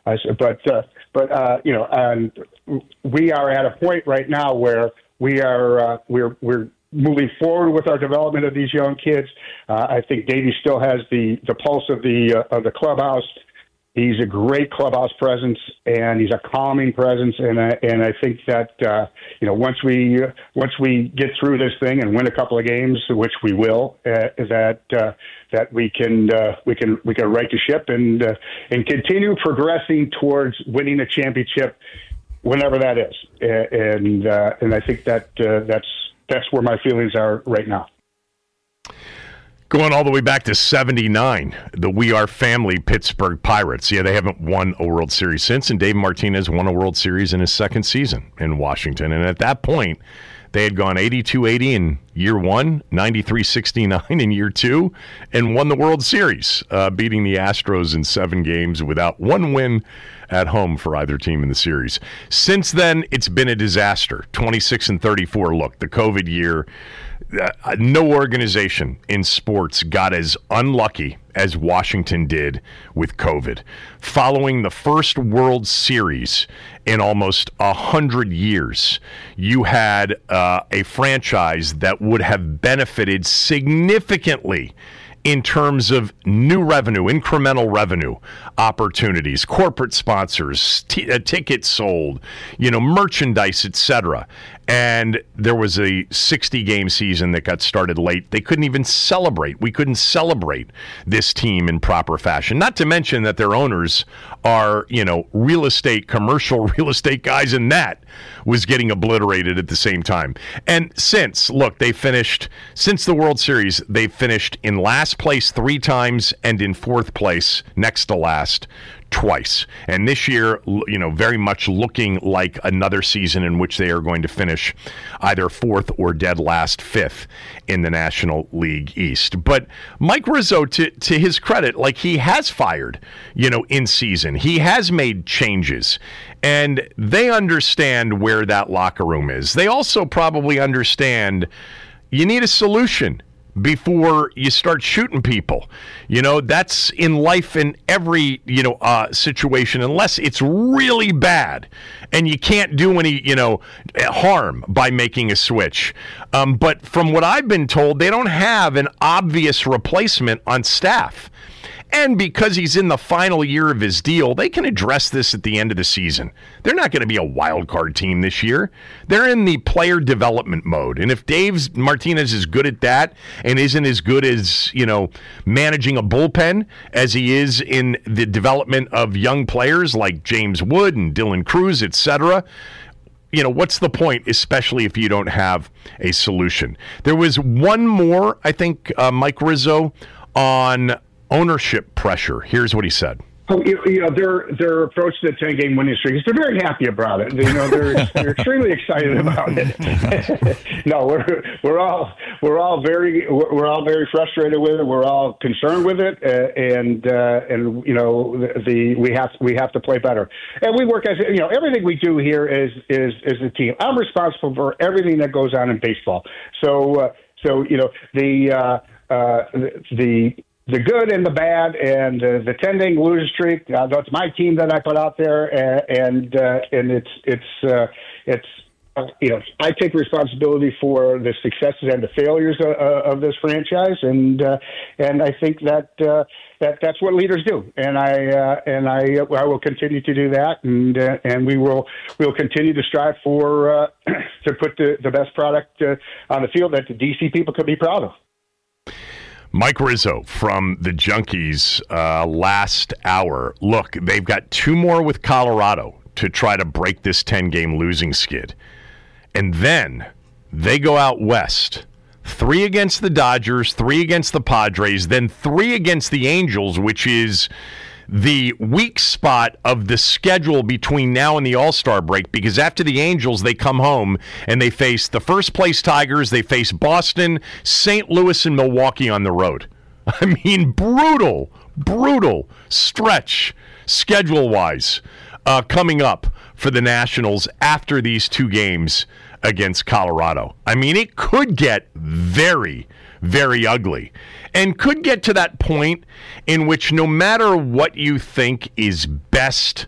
And we are at a point right now where we're moving forward with our development of these young kids. I think Davey still has the pulse of the clubhouse. He's a great clubhouse presence, and he's a calming presence. And I think that once we get through this thing and win a couple of games, which we will, that we can right the ship and continue progressing towards winning a championship, whenever that is. And I think that's where my feelings are right now. Going all the way back to 79, the We Are Family Pittsburgh Pirates. Yeah, they haven't won a World Series since, and Dave Martinez won a World Series in his second season in Washington. And at that point, they had gone 82-80 in year one, 93-69 in year two, and won the World Series, beating the Astros in 7 games without one win at home for either team in the series. Since then, it's been a disaster. 26-34. Look, the COVID year, no organization in sports got as unlucky as Washington did with COVID. Following the first World Series in almost 100 years, you had a franchise that would have benefited significantly in terms of new revenue, incremental revenue opportunities, corporate sponsors, tickets sold, merchandise, etc. And there was a 60-game season that got started late. They couldn't even celebrate. We couldn't celebrate this team in proper fashion. Not to mention that their owners are, commercial real estate guys, and that was getting obliterated at the same time. And since the World Series, they've finished in last place 3 times and in 4th place, next to last, twice. And this year, very much looking like another season in which they are going to finish either 4th or dead last 5th in the National League East. But Mike Rizzo, to his credit, he has fired, in season. He has made changes, and they understand where that locker room is. They also probably understand you need a solution before you start shooting people. That's in life in every, situation, unless it's really bad and you can't do any, harm by making a switch. But from what I've been told, they don't have an obvious replacement on staff. And because he's in the final year of his deal, they can address this at the end of the season. They're not going to be a wild card team this year. They're in the player development mode. And if Dave Martinez is good at that and isn't as good as, managing a bullpen as he is in the development of young players like James Wood and Dylan Cruz, etc., what's the point, especially if you don't have a solution? There was one more, I think, Mike Rizzo, on ownership pressure. Here's what he said. Their approach to the 10-game winning streak is they're very happy about it. They're extremely excited about it. No, we're all very frustrated with it. We're all concerned with it, and we have to play better. And we work as everything we do here is a team. I'm responsible for everything that goes on in baseball. So the good and the bad, and the 10-game losing streak. That's my team that I put out there, and it's I take responsibility for the successes and the failures of this franchise, and I think that's what leaders do, and I will continue to do that, and we'll continue to strive for to put the best product on the field that the DC people could be proud of. Mike Rizzo from the Junkies last hour. Look, they've got 2 more with Colorado to try to break this 10-game losing skid. And then They go out west. 3 against the Dodgers, 3 against the Padres, then 3 against the Angels, which is the weak spot of the schedule between now and the All-Star break, because after the Angels, they come home and they face the first-place Tigers, they face Boston, St. Louis, and Milwaukee on the road. I mean, brutal stretch schedule-wise coming up for the Nationals after these 2 games against Colorado. I mean, it could get very, very ugly, and could get to that point in which no matter what you think is best,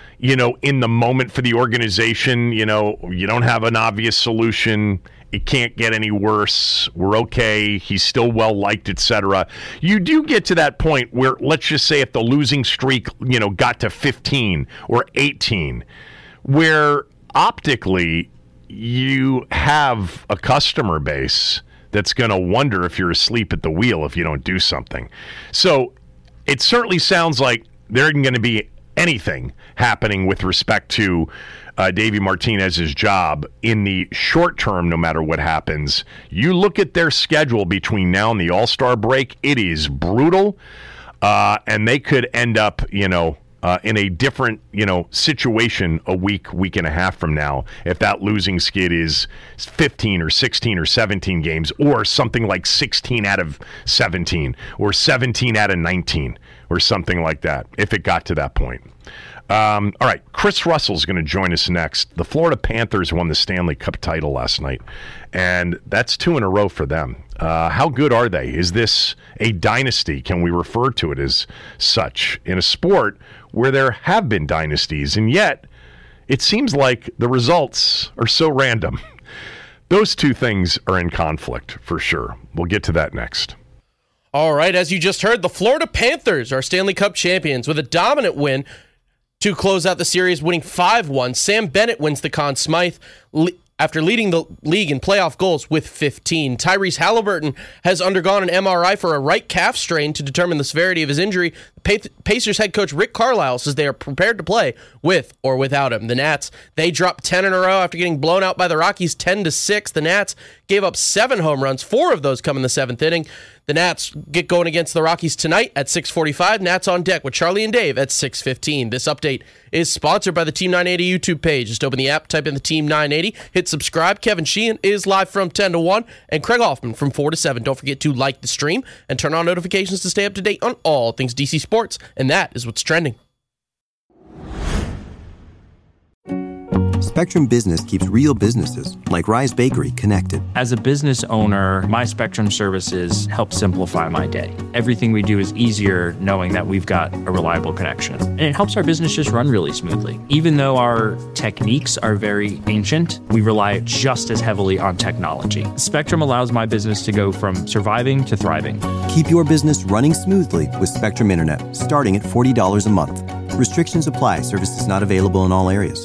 in the moment for the organization, you don't have an obvious solution. It can't get any worse. We're okay. He's still well-liked, etc. You do get to that point where, let's just say if the losing streak, got to 15 or 18, where optically you have a customer base that's going to wonder if you're asleep at the wheel if you don't do something. So it certainly sounds like there isn't going to be anything happening with respect to Davey Martinez's job in the short term, no matter what happens. You look at their schedule between now and the All-Star break, it is brutal, and they could end up, in a different, situation a week and a half from now if that losing skid is 15 or 16 or 17 games, or something like 16 out of 17 or 17 out of 19 or something like that, if it got to that point. All right, Chris Russell's going to join us next. The Florida Panthers won the Stanley Cup title last night, and that's 2 in a row for them. How good are they? Is this a dynasty? Can we refer to it as such in a sport where there have been dynasties, and yet it seems like the results are so random? Those 2 things are in conflict for sure. We'll get to that next. All right, as you just heard, the Florida Panthers are Stanley Cup champions with a dominant win to close out the series, winning 5-1. Sam Bennett wins the Conn Smythe after leading the league in playoff goals with 15. Tyrese Halliburton has undergone an MRI for a right calf strain to determine the severity of his injury. Pacers head coach Rick Carlisle says they are prepared to play with or without him. The Nats, they dropped 10 in a row after getting blown out by the Rockies 10-6. The Nats gave up 7 home runs, 4 of those come in the 7th inning. The Nats get going against the Rockies tonight at 6:45. Nats on deck with Charlie and Dave at 6:15. This update is sponsored by the Team 980 YouTube page. Just open the app, type in the Team 980, hit subscribe. Kevin Sheehan is live from 10 to 1, and Craig Hoffman from 4 to 7. Don't forget to like the stream and turn on notifications to stay up to date on all things DC sports. And that is what's trending. Spectrum Business keeps real businesses, like Rise Bakery, connected. As a business owner, my Spectrum services help simplify my day. Everything we do is easier knowing that we've got a reliable connection. And it helps our business just run really smoothly. Even though our techniques are very ancient, we rely just as heavily on technology. Spectrum allows my business to go from surviving to thriving. Keep your business running smoothly with Spectrum Internet, starting at $40 a month. Restrictions apply. Services not available in all areas.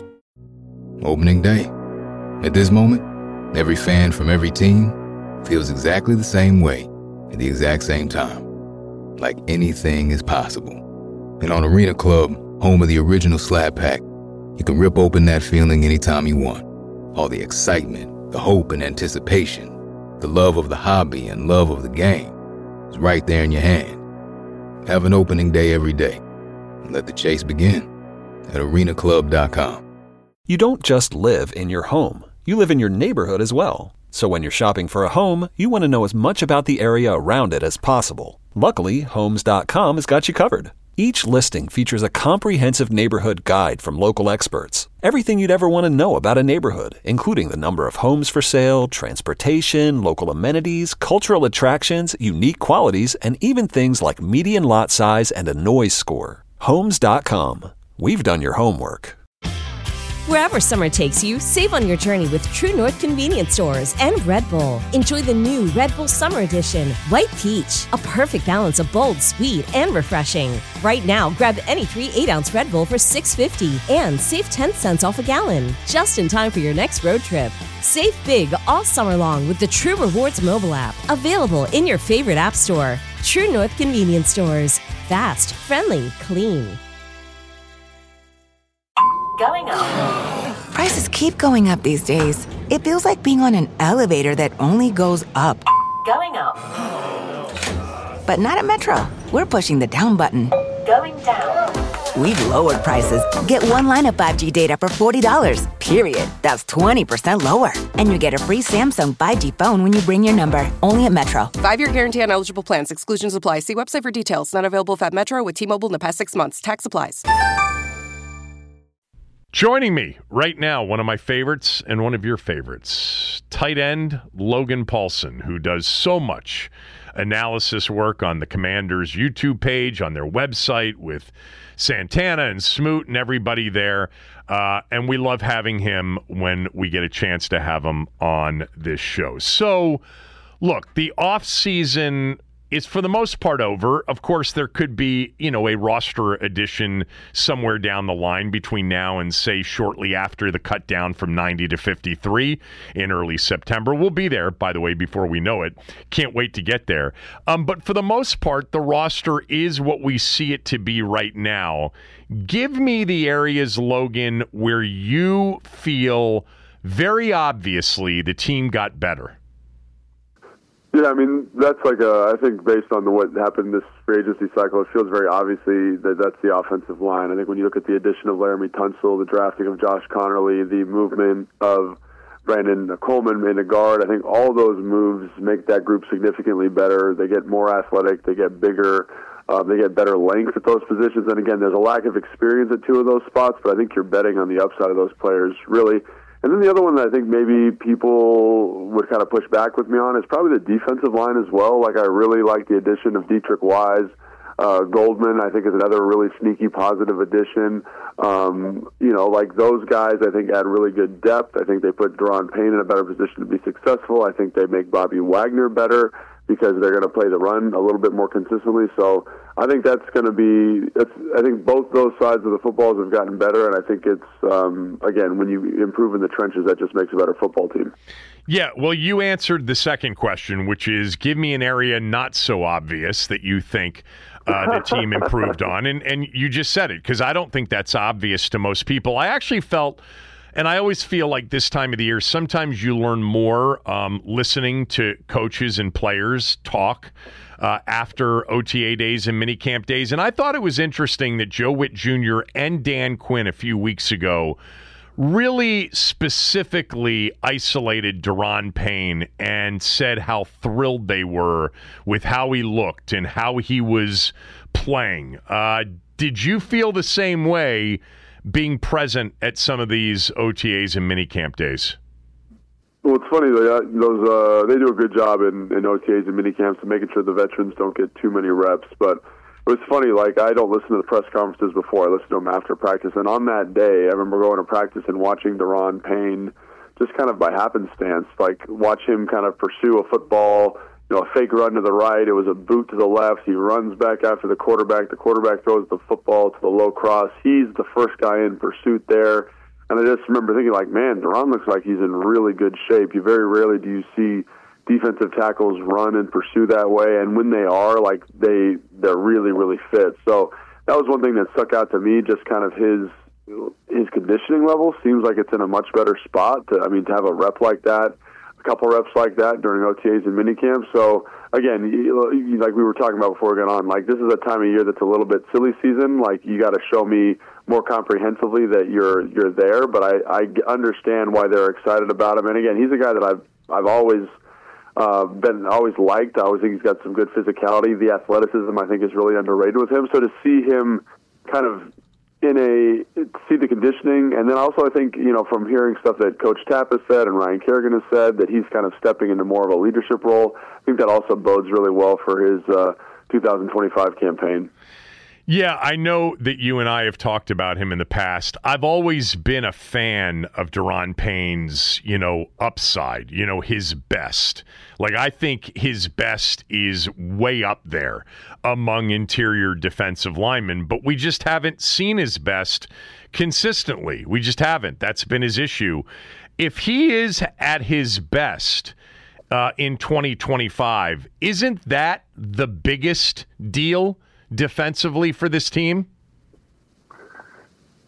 Opening day. At this moment, every fan from every team feels exactly the same way at the exact same time. Like anything is possible. And on Arena Club, home of the original Slab Pack, you can rip open that feeling anytime you want. All the excitement, the hope and anticipation, the love of the hobby and love of the game is right there in your hand. Have an opening day every day. And let the chase begin at arenaclub.com. You don't just live in your home. You live in your neighborhood as well. So when you're shopping for a home, you want to know as much about the area around it as possible. Luckily, Homes.com has got you covered. Each listing features a comprehensive neighborhood guide from local experts. Everything you'd ever want to know about a neighborhood, including the number of homes for sale, transportation, local amenities, cultural attractions, unique qualities, and even things like median lot size and a noise score. Homes.com. We've done your homework. Wherever summer takes you, save on your journey with True North Convenience Stores and Red Bull. Enjoy the new Red Bull Summer Edition, White Peach, a perfect balance of bold, sweet, and refreshing. Right now, grab any 3 8-ounce Red Bull for $6.50 and save 10 cents off a gallon, just in time for your next road trip. Save big all summer long with the True Rewards mobile app, available in your favorite app store. True North Convenience Stores. Fast, friendly, clean. Going up. Prices keep going up these days. it feels like being on an elevator that only goes up. Going up. But not at Metro. We're pushing the down button. Going down. We've lowered prices. Get one line of 5G data for $40, period. That's 20% lower. And you get a free Samsung 5G phone when you bring your number. Only at Metro. 5-year guarantee on eligible plans. Exclusions apply. See website for details. Not available if at Metro with T-Mobile in the past 6 months. Tax applies. Joining me right now, one of my favorites and one of your favorites, tight end Logan Paulsen, who does so much analysis work on the Commanders' YouTube page, on their website with Santana and Smoot and everybody there. And we love having him when we get a chance to have him on this show. So, look, the offseason is for the most part over. Of course, there could be, a roster addition somewhere down the line between now and, say, shortly after the cut down from 90 to 53 in early September. We'll be there, by the way, before we know it. Can't wait to get there. But for the most part, the roster is what we see it to be right now. Give me the areas, Logan, where you feel very obviously the team got better. Yeah, I mean, that's I think based on what happened this free agency cycle, it feels very obviously that that's the offensive line. I think when you look at the addition of Laramie Tunsil, the drafting of Josh Connerly, the movement of Brandon Coleman in a guard, I think all those moves make that group significantly better. They get more athletic, they get bigger, they get better length at those positions. And again, there's a lack of experience at two of those spots, but I think you're betting on the upside of those players, really. And then the other one that I think maybe people would kind of push back with me on is probably the defensive line as well. I really like the addition of Dietrich Wise. Goldman, I think, is another really sneaky positive addition. Those guys, I think, add really good depth. I think they put Daron Payne in a better position to be successful. I think they make Bobby Wagner better because they're going to play the run a little bit more consistently. So I think that's going to be I think both those sides of the footballs have gotten better, and I think it's, again, when you improve in the trenches, that just makes a better football team. Yeah, well, you answered the second question, which is give me an area not so obvious that you think the team improved on. And you just said it, because I don't think that's obvious to most people. I actually felt, and I always feel like this time of the year, sometimes you learn more listening to coaches and players talk after OTA days and minicamp days. And I thought it was interesting that Joe Witt Jr. and Dan Quinn a few weeks ago really specifically isolated Daron Payne and said how thrilled they were with how he looked and how he was playing. Did you feel the same way being present at some of these OTAs and minicamp days? Well, it's funny, they do a good job in OTAs and minicamps of making sure the veterans don't get too many reps, but it was funny, I don't listen to the press conferences before. I listen to them after practice. And on that day, I remember going to practice and watching Daron Payne just kind of by happenstance, watch him kind of pursue a football, a fake run to the right. It was a boot to the left. He runs back after the quarterback. The quarterback throws the football to the low cross. He's the first guy in pursuit there. And I just remember thinking, man, Daron looks like he's in really good shape. Very rarely do you see defensive tackles run and pursue that way, and when they are, they're really, really fit. So that was one thing that stuck out to me, just kind of his conditioning level seems like it's in a much better spot to have a rep like that, a couple reps like that during OTAs and minicamp. So again, like we were talking about before we got on, this is a time of year that's a little bit silly season. You got to show me more comprehensively that you're there, but I understand why they're excited about him. And again, he's a guy that I've always liked. I always think he's got some good physicality. The athleticism, I think, is really underrated with him. So to see him kind of see the conditioning, and then also I think, from hearing stuff that Coach Tapp has said and Ryan Kerrigan has said, that he's kind of stepping into more of a leadership role, I think that also bodes really well for his 2025 campaign. Yeah, I know that you and I have talked about him in the past. I've always been a fan of Daron Payne's, upside, his best. I think his best is way up there among interior defensive linemen, but we just haven't seen his best consistently. We just haven't. That's been his issue. If he is at his best in 2025, isn't that the biggest deal defensively for this team?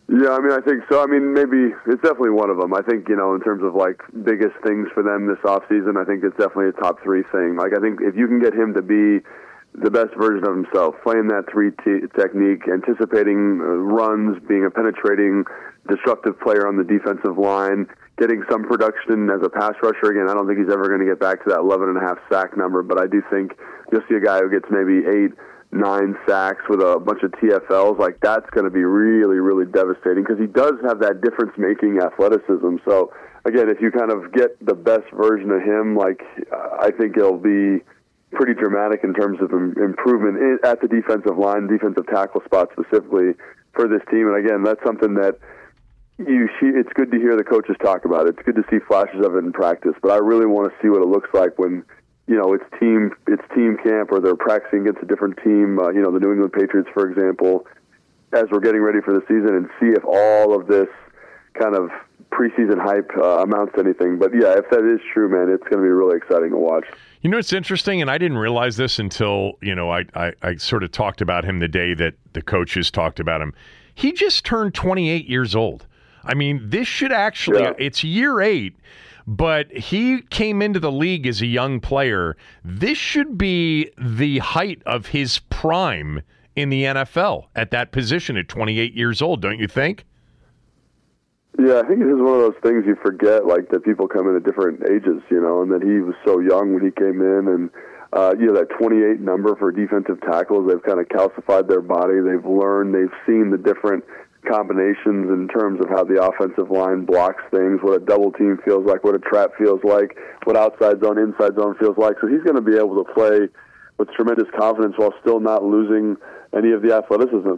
Yeah, I mean, I think so. I mean, maybe it's definitely one of them. I think, in terms of, biggest things for them this offseason, I think it's definitely a top 3 thing. I think if you can get him to be the best version of himself, playing that 3 technique, anticipating runs, being a penetrating, disruptive player on the defensive line, getting some production as a pass rusher. Again, I don't think he's ever going to get back to that 11.5 sack number, but I do think you'll see a guy who gets maybe 8-9 sacks with a bunch of TFLs, that's going to be really, really devastating because he does have that difference-making athleticism. So, again, if you kind of get the best version of him, I think it'll be pretty dramatic in terms of improvement at the defensive line, defensive tackle spot specifically for this team. And, again, that's something that it's good to hear the coaches talk about it. It's good to see flashes of it in practice, but I really want to see what it looks like when it's team camp or they're practicing against a different team, the New England Patriots, for example, as we're getting ready for the season and see if all of this kind of preseason hype amounts to anything. But, yeah, if that is true, man, it's going to be really exciting to watch. It's interesting, and I didn't realize this until, I sort of talked about him the day that the coaches talked about him. He just turned 28 years old. I mean, this should actually, it's year 8. But he came into the league as a young player. This should be the height of his prime in the NFL at that position at 28 years old, don't you think? Yeah, I think it is one of those things you forget, that people come in at different ages, and that he was so young when he came in. And, that 28 number for defensive tackles, they've kind of calcified their body. They've learned, they've seen the different combinations in terms of how the offensive line blocks things, what a double team feels like, what a trap feels like, what outside zone, inside zone feels like. So he's going to be able to play with tremendous confidence while still not losing any of the athleticism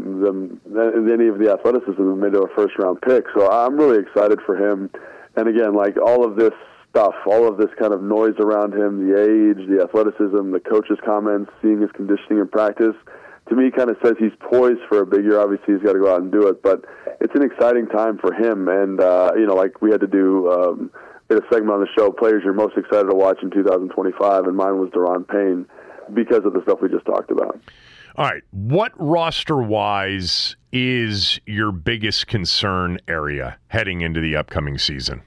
that made it a first-round pick. So I'm really excited for him. And again, all of this stuff, all of this kind of noise around him, the age, the athleticism, the coach's comments, seeing his conditioning in practice, to me, kind of says he's poised for a big year. Obviously, he's got to go out and do it, but it's an exciting time for him. And, we had to do a segment on the show, players you're most excited to watch in 2025, and mine was Daron Payne because of the stuff we just talked about. All right. What roster-wise is your biggest concern area heading into the upcoming season?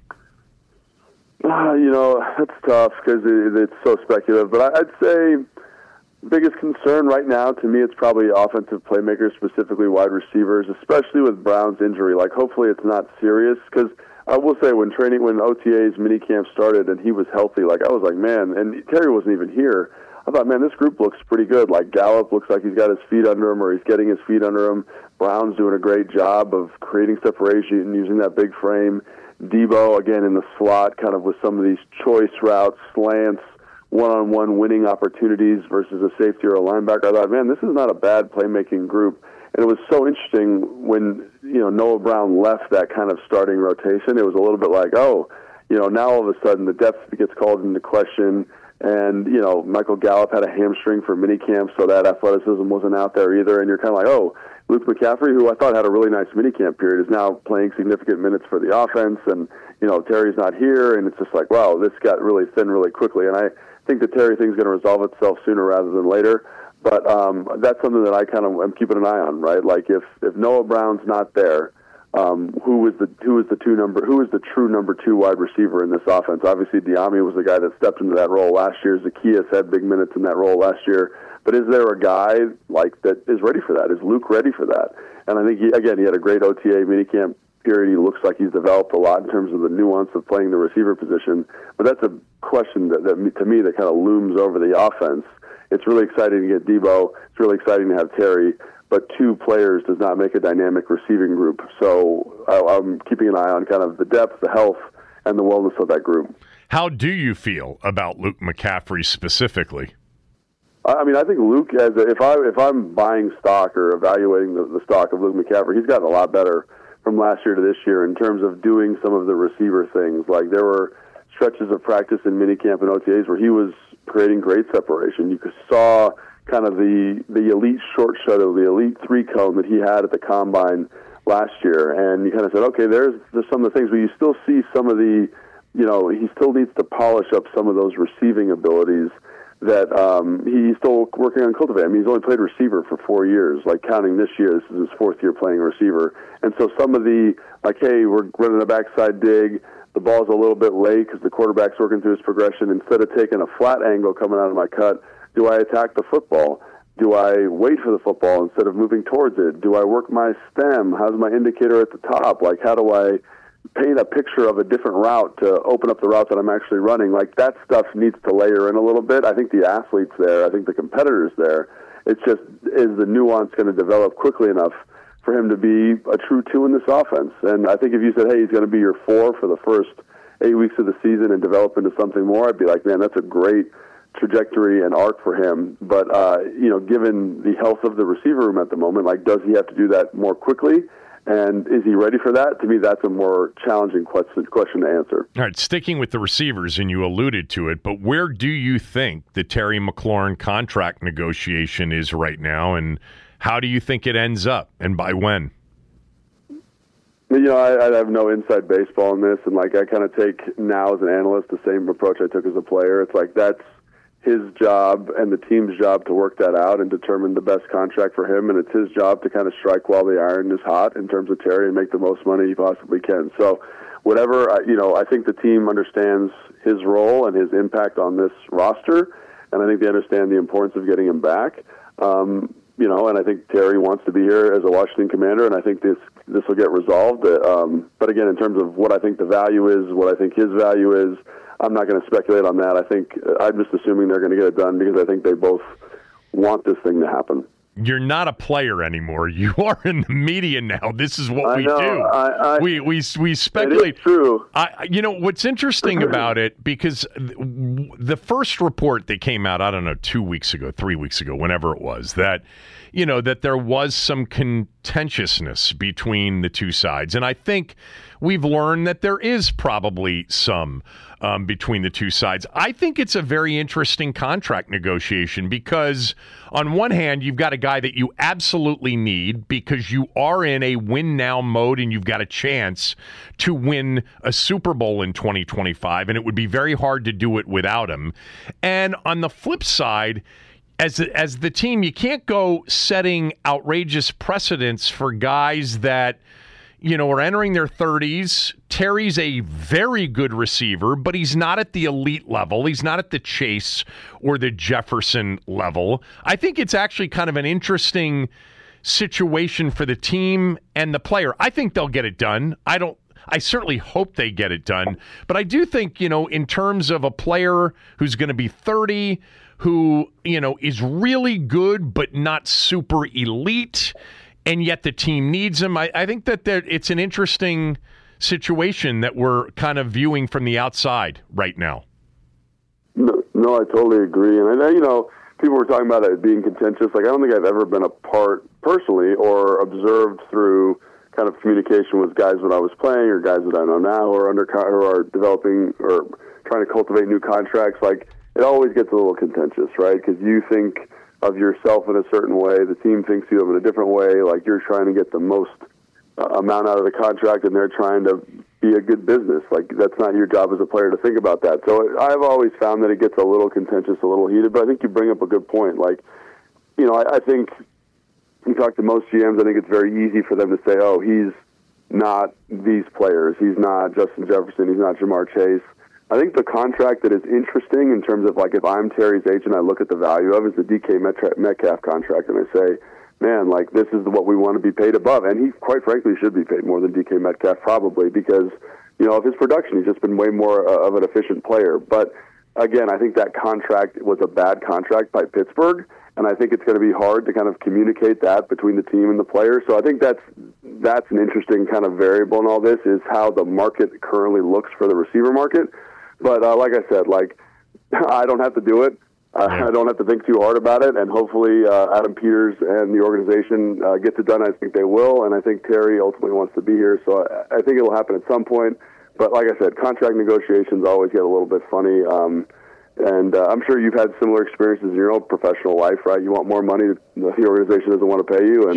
That's tough because it's so speculative, but I'd say biggest concern right now, to me, it's probably offensive playmakers, specifically wide receivers, especially with Brown's injury. Hopefully it's not serious, because I will say when OTA's minicamp started and he was healthy, I was like, man, and Terry wasn't even here. I thought, man, this group looks pretty good. Gallup looks like he's got his feet under him, or he's getting his feet under him. Brown's doing a great job of creating separation and using that big frame. Debo, again, in the slot, kind of with some of these choice routes, slants, one-on-one winning opportunities versus a safety or a linebacker. I thought, man, this is not a bad playmaking group. And it was so interesting when, Noah Brown left that kind of starting rotation. It was a little bit like, now all of a sudden the depth gets called into question. And, Michael Gallup had a hamstring for minicamp, so that athleticism wasn't out there either. And you're kind of like, Luke McCaffrey, who I thought had a really nice minicamp period, is now playing significant minutes for the offense. And, Terry's not here. And it's just like, wow, this got really thin really quickly. And I think the Terry thing's going to resolve itself sooner rather than later. But that's something that I kind of am keeping an eye on, right? If Noah Brown's not there, who is the true number 2 wide receiver in this offense? Obviously, Diami was the guy that stepped into that role last year. Zacchaeus had big minutes in that role last year. But is there a guy that is ready for that? Is Luke ready for that? And I think he had a great OTA minicamp period. He looks like he's developed a lot in terms of the nuance of playing the receiver position. But that's a question that to me that kind of looms over the offense. It's really exciting to get Debo. It's really exciting to have Terry. But 2 players does not make a dynamic receiving group. So I'm keeping an eye on kind of the depth, the health, and the wellness of that group. How do you feel about Luke McCaffrey specifically? I mean, I think Luke, if I'm buying stock or evaluating the stock of Luke McCaffrey, he's gotten a lot better from last year to this year in terms of doing some of the receiver things. There were stretches of practice in minicamp and OTAs where he was creating great separation. You saw kind of the elite short shuttle, the elite 3-cone that he had at the combine last year, and you kind of said, okay, there's some of the things, but you still see some of the, he still needs to polish up some of those receiving abilities that he's still working on cultivating. I mean, he's only played receiver for 4 years, like counting this year. This is his 4th year playing receiver. And so some of the, like, hey, we're running a backside dig, the ball's a little bit late because the quarterback's working through his progression. Instead of taking a flat angle coming out of my cut, do I attack the football? Do I wait for the football instead of moving towards it? Do I work my stem? How's my indicator at the top? Like, how do I paint a picture of a different route to open up the route that I'm actually running? Like, that stuff needs to layer in a little bit. I think the athlete's there. I think the competitor's there. It's just, is the nuance going to develop quickly enough for him to be a true 2 in this offense? And I think if you said, hey, he's going to be your 4 for the first 8 weeks of the season and develop into something more, I'd be like, man, that's a great trajectory and arc for him. But, given the health of the receiver room at the moment, like, does he have to do that more quickly? And is he ready for that? To me, that's a more challenging question to answer. All right, sticking with the receivers, and you alluded to it, but where do you think the Terry McLaurin contract negotiation is right now, and how do you think it ends up, and by when? I have no inside baseball in this, and, like, I kind of take now as an analyst the same approach I took as a player. It's like that's his job and the team's job to work that out and determine the best contract for him, and it's his job to kind of strike while the iron is hot in terms of Terry and make the most money he possibly can. So whatever, I think the team understands his role and his impact on this roster, and I think they understand the importance of getting him back. And I think Terry wants to be here as a Washington Commander, and I think this will get resolved. But again, in terms of what I think the value is, what I think his value is, I'm not going to speculate on that. I think I'm just assuming they're going to get it done because I think they both want this thing to happen. You're not a player anymore. You are in the media now. This is what we do. We speculate. It is true. What's interesting about it, because the first report that came out, I don't know, 2 weeks ago, 3 weeks ago, whenever it was, that there was some contentiousness between the two sides. And I think we've learned that there is probably some between the two sides. I think it's a very interesting contract negotiation because on one hand, you've got a guy that you absolutely need because you are in a win now mode and you've got a chance to win a Super Bowl in 2025, and it would be very hard to do it without him. And on the flip side, as the team, you can't go setting outrageous precedents for guys that are entering their 30s. Terry's a very good receiver, but he's not at the elite level. He's not at the Chase or the Jefferson level. I think it's actually kind of an interesting situation for the team and the player. I think they'll get it done. I certainly hope they get it done. But I do think, in terms of a player who's going to be 30, who, is really good but not super elite, and yet the team needs him. I think that it's an interesting situation that we're kind of viewing from the outside right now. No, I totally agree. And I know, people were talking about it being contentious. Like, I don't think I've ever been a part personally or observed through kind of communication with guys when I was playing or guys that I know now who are developing or trying to cultivate new contracts. Like, it always gets a little contentious, right? Because you think of yourself in a certain way, the team thinks you of in a different way, like you're trying to get the most amount out of the contract and they're trying to be a good business. Like, that's not your job as a player to think about that. So I've always found that it gets a little contentious, a little heated, but I think you bring up a good point. Like, I think you talk to most GMs, I think it's very easy for them to say, oh, he's not these players. He's not Justin Jefferson. He's not Jamar Chase. I think the contract that is interesting in terms of, like, if I'm Terry's agent, I look at the value of is the DK Metcalf contract, and I say, man, like, this is what we want to be paid above. And he, quite frankly, should be paid more than DK Metcalf probably because, of his production. He's just been way more of an efficient player. But, again, I think that contract was a bad contract by Pittsburgh, and I think it's going to be hard to kind of communicate that between the team and the player. So I think that's an interesting kind of variable in all this is how the market currently looks for the receiver market. But like I said, like, I don't have to do it. I don't have to think too hard about it, and hopefully Adam Peters and the organization gets it done. I think they will, and I think Terry ultimately wants to be here, so I think it will happen at some point. But like I said, contract negotiations always get a little bit funny, and I'm sure you've had similar experiences in your own professional life, right? You want more money, the organization doesn't want to pay you, and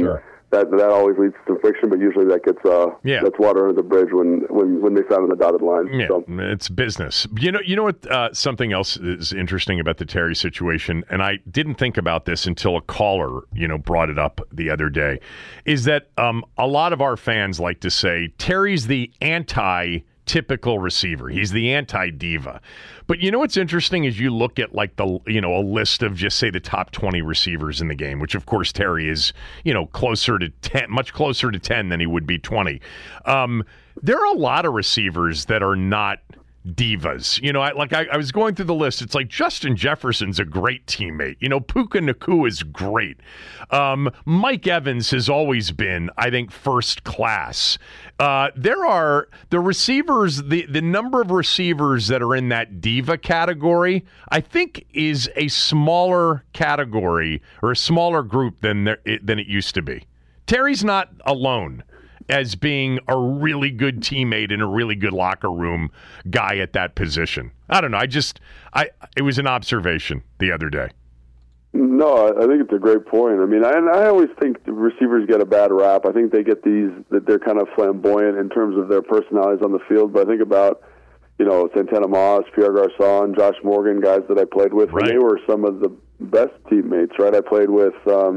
that always leads to friction, but usually that gets that's water under the bridge when they sign on the dotted line. Yeah, so. It's business. You know what? Something else is interesting about the Terry situation, and I didn't think about this until a caller, brought it up the other day, is that a lot of our fans like to say Terry's the anti-typical receiver. He's the anti-diva. But what's interesting is you look at like a list of just say the top 20 receivers in the game, which of course Terry is, closer to 10, much closer to 10 than he would be 20. There are a lot of receivers that are not divas. I was going through the list. It's like Justin Jefferson's a great teammate. Puka Nacua is great. Mike Evans has always been, I think, first class. There are the receivers, the number of receivers that are in that diva category, I think is a smaller category or a smaller group than it used to be. Terry's not alone as being a really good teammate and a really good locker room guy at that position. I don't know. It was an observation the other day. No, I think it's a great point. I mean, I always think the receivers get a bad rap. I think they get that they're kind of flamboyant in terms of their personalities on the field. But I think about, Santana Moss, Pierre Garçon, Josh Morgan, guys that I played with, and they were some of the best teammates, right? I played with,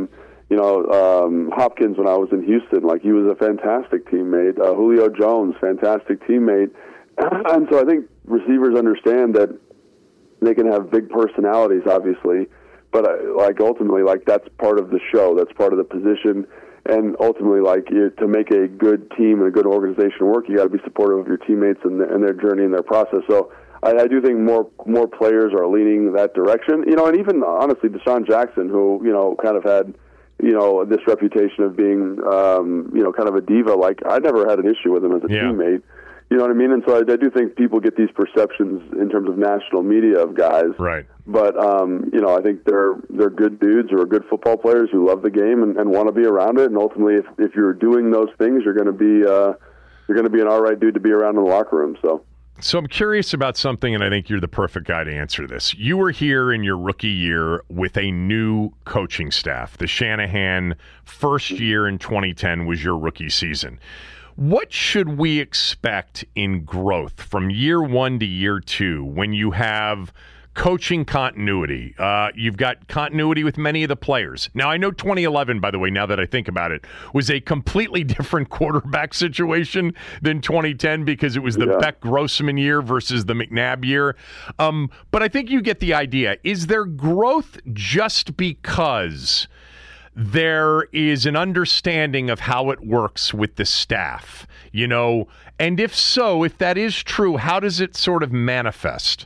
Hopkins when I was in Houston. Like, he was a fantastic teammate. Julio Jones, fantastic teammate. And so I think receivers understand that they can have big personalities, obviously, but ultimately, that's part of the show. That's part of the position. And ultimately, to make a good team and a good organization work, you got to be supportive of your teammates and their journey and their process. So I do think more players are leaning that direction. And even honestly, Deshaun Jackson, who kind of had this reputation of being kind of a diva. I never had an issue with him as a teammate. You know what I mean? And so I do think people get these perceptions in terms of national media of guys. Right. But, I think they're good dudes who are good football players who love the game and want to be around it. And ultimately, if you're doing those things, you're going to be an all right dude to be around in the locker room. So I'm curious about something, and I think you're the perfect guy to answer this. You were here in your rookie year with a new coaching staff. The Shanahan first year in 2010 was your rookie season. What should we expect in growth from year one to year two when you have coaching continuity? You've got continuity with many of the players. Now, I know 2011, by the way, now that I think about it, was a completely different quarterback situation than 2010 because it was the Beck Grossman year versus the McNabb year. But I think you get the idea. Is there growth just because there is an understanding of how it works with the staff? And if so, if that is true, how does it sort of manifest?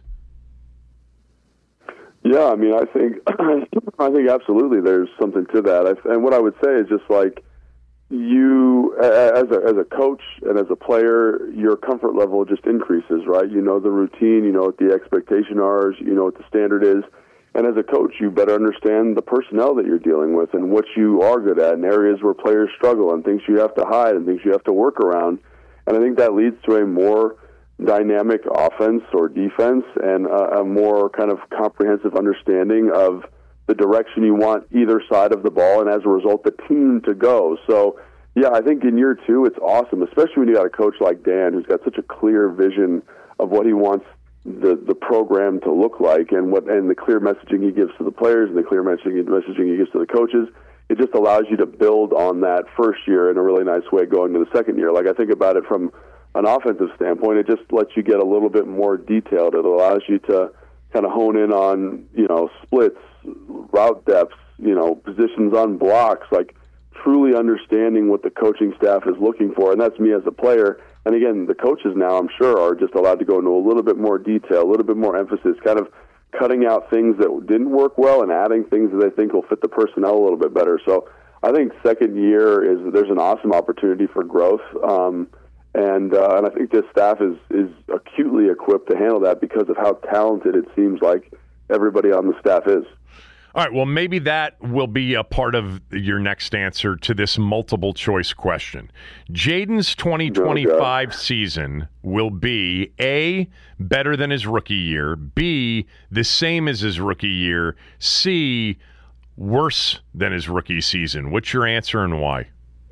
Yeah, I mean, I think absolutely there's something to that. And what I would say is just you, as a coach and as a player, your comfort level just increases, right? You know the routine, you know what the expectation are, you know what the standard is. And as a coach, you better understand the personnel that you're dealing with and what you are good at and areas where players struggle and things you have to hide and things you have to work around. And I think that leads to a more dynamic offense or defense and a more kind of comprehensive understanding of the direction you want either side of the ball and, as a result, the team to go. So, yeah, I think in year two it's awesome, especially when you got a coach like Dan who's got such a clear vision of what he wants the program to look like and the clear messaging he gives to the players and the clear messaging he gives to the coaches. It just allows you to build on that first year in a really nice way going to the second year. I think about it from an offensive standpoint, it just lets you get a little bit more detailed. It allows you to kind of hone in on, splits, route depths, positions on blocks, truly understanding what the coaching staff is looking for. And that's me as a player. And again, the coaches now, I'm sure, are just allowed to go into a little bit more detail, a little bit more emphasis, kind of cutting out things that didn't work well and adding things that they think will fit the personnel a little bit better. So I think second year there's an awesome opportunity for growth. And I think this staff is acutely equipped to handle that because of how talented it seems like everybody on the staff is. All right, well, maybe that will be a part of your next answer to this multiple choice question. Jaden's 2025 season will be A, better than his rookie year, B, the same as his rookie year, C, worse than his rookie season. What's your answer and why?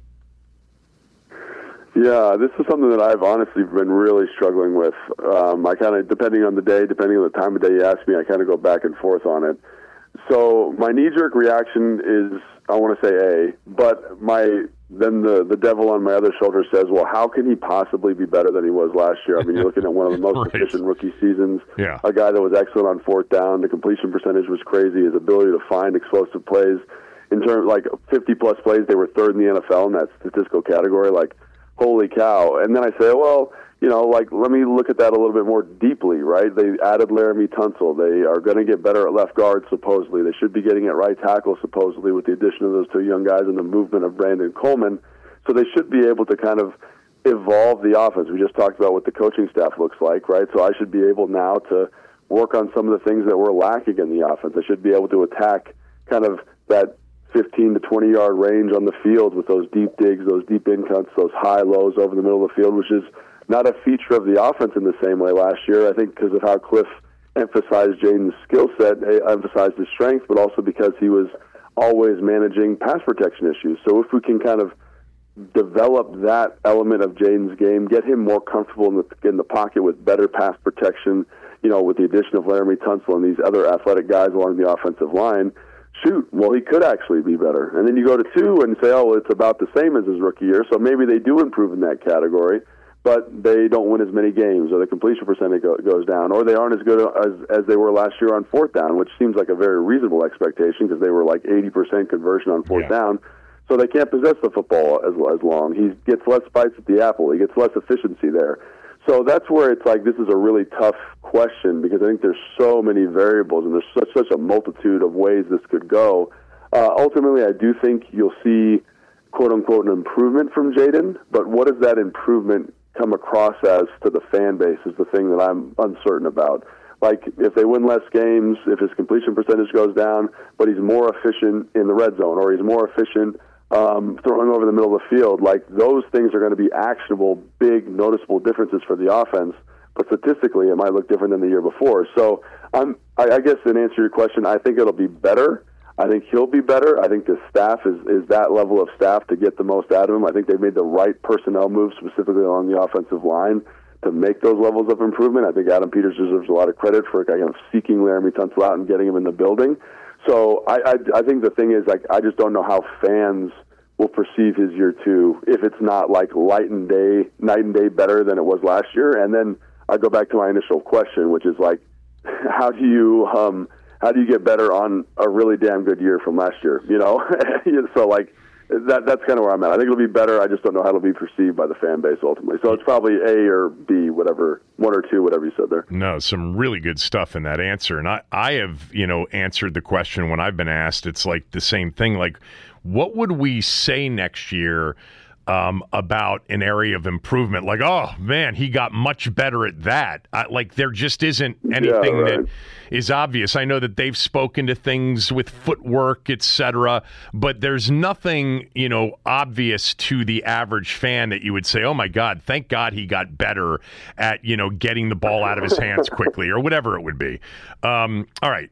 Yeah, this is something that I've honestly been really struggling with. I kind of, depending on the day, depending on the time of day you ask me, I kind of go back and forth on it. So my knee-jerk reaction is, I want to say A, but then the devil on my other shoulder says, well, how can he possibly be better than he was last year? I mean, you're looking at one of the most efficient rookie seasons, a guy that was excellent on fourth down. The completion percentage was crazy. His ability to find explosive plays, in terms like 50-plus plays, they were third in the NFL in that statistical category. Like, holy cow. And then I say, well, let me look at that a little bit more deeply, right? They added Laramie Tunsil. They are going to get better at left guard, supposedly. They should be getting at right tackle, supposedly, with the addition of those two young guys and the movement of Brandon Coleman. So they should be able to kind of evolve the offense. We just talked about what the coaching staff looks like, right? So I should be able now to work on some of the things that were lacking in the offense. I should be able to attack kind of that 15 to 20-yard range on the field with those deep digs, those deep in-cuts, those high lows over the middle of the field, which is not a feature of the offense in the same way last year. I think because of how Cliff emphasized Jaden's skill set, emphasized his strength, but also because he was always managing pass protection issues. So if we can kind of develop that element of Jaden's game, get him more comfortable in the pocket with better pass protection, with the addition of Laramie Tunsil and these other athletic guys along the offensive line, shoot, well, he could actually be better. And then you go to 2 and say, oh, it's about the same as his rookie year, so maybe they do improve in that category, but they don't win as many games, or the completion percentage goes down, or they aren't as good as they were last year on fourth down, which seems like a very reasonable expectation because they were like 80% conversion on fourth down. So they can't possess the football as long. He gets less bites at the apple. He gets less efficiency there. So that's where it's like this is a really tough question because I think there's so many variables and there's such a multitude of ways this could go. Ultimately, I do think you'll see, quote-unquote, an improvement from Jaden, but what does that improvement come across as to the fan base is the thing that I'm uncertain about. Like, if they win less games, if his completion percentage goes down, but he's more efficient in the red zone, or he's more efficient throwing over the middle of the field, like, those things are going to be actionable, big, noticeable differences for the offense. But statistically, it might look different than the year before. So I guess in answer to your question, I think it'll be better. I think he'll be better. I think the staff is that level of staff to get the most out of him. I think they've made the right personnel moves, specifically along the offensive line, to make those levels of improvement. I think Adam Peters deserves a lot of credit for kind of seeking Laramie Tunsil out and getting him in the building. So I think the thing is, like, I just don't know how fans will perceive his year 2 if it's not like night and day better than it was last year. And then I go back to my initial question, which is like, how do you get better on a really damn good year from last year? So like that's kind of where I'm at. I think it'll be better. I just don't know how it'll be perceived by the fan base ultimately. So it's probably A or B, whatever, 1 or 2, whatever you said there. No, some really good stuff in that answer. And I have, answered the question when I've been asked. It's like the same thing. Like, what would we say next year about an area of improvement? Like, oh, man, he got much better at that. Like, there just isn't anything that is obvious. I know that they've spoken to things with footwork, etc., but there's nothing, obvious to the average fan that you would say, oh, my God, thank God he got better at, getting the ball out of his hands quickly or whatever it would be. All right.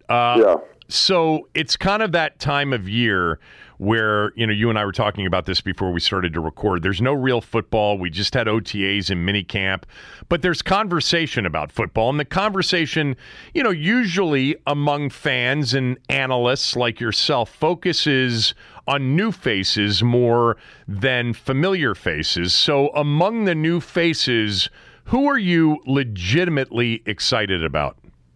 So it's kind of that time of year where, you and I were talking about this before we started to record. There's no real football. We just had OTAs and minicamp, but there's conversation about football. And the conversation, usually among fans and analysts like yourself focuses on new faces more than familiar faces. So among the new faces, who are you legitimately excited about?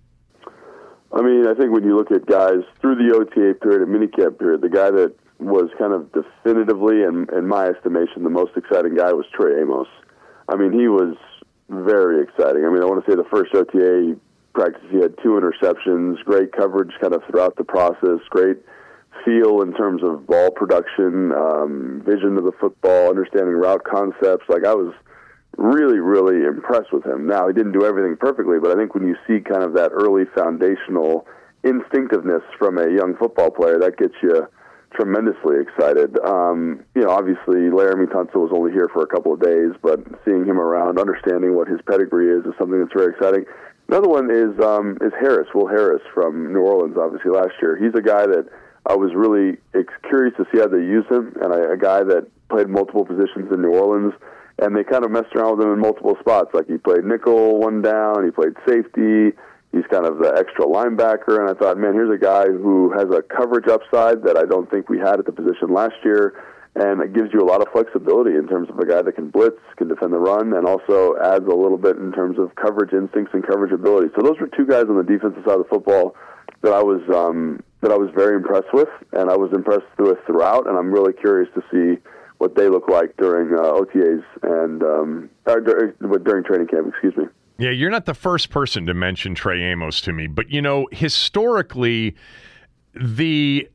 I mean, I think when you look at guys through the OTA period and minicamp period, the guy that was kind of definitively, in my estimation, the most exciting guy was Trey Amos. I mean, he was very exciting. I mean, I want to say the first OTA practice, he had 2 interceptions, great coverage kind of throughout the process, great feel in terms of ball production, vision of the football, understanding route concepts. Like, I was really, really impressed with him. Now, he didn't do everything perfectly, but I think when you see kind of that early foundational instinctiveness from a young football player, that gets you tremendously excited. Obviously, Laramie Tunsil was only here for a couple of days, but seeing him around, understanding what his pedigree is something that's very exciting. Another one is Harris, Will Harris from New Orleans, obviously, last year. He's a guy that I was really curious to see how they use him, and a guy that played multiple positions in New Orleans and they kind of messed around with him in multiple spots. Like he played nickel one down, he played safety, he's kind of the extra linebacker, and I thought, man, here's a guy who has a coverage upside that I don't think we had at the position last year, and it gives you a lot of flexibility in terms of a guy that can blitz, can defend the run, and also adds a little bit in terms of coverage instincts and coverage ability. So those were two guys on the defensive side of the football that I was very impressed with, and I was impressed with throughout, and I'm really curious to see what they look like during OTAs and during training camp, excuse me. Yeah, you're not the first person to mention Trey Amos to me, but, you know, historically, the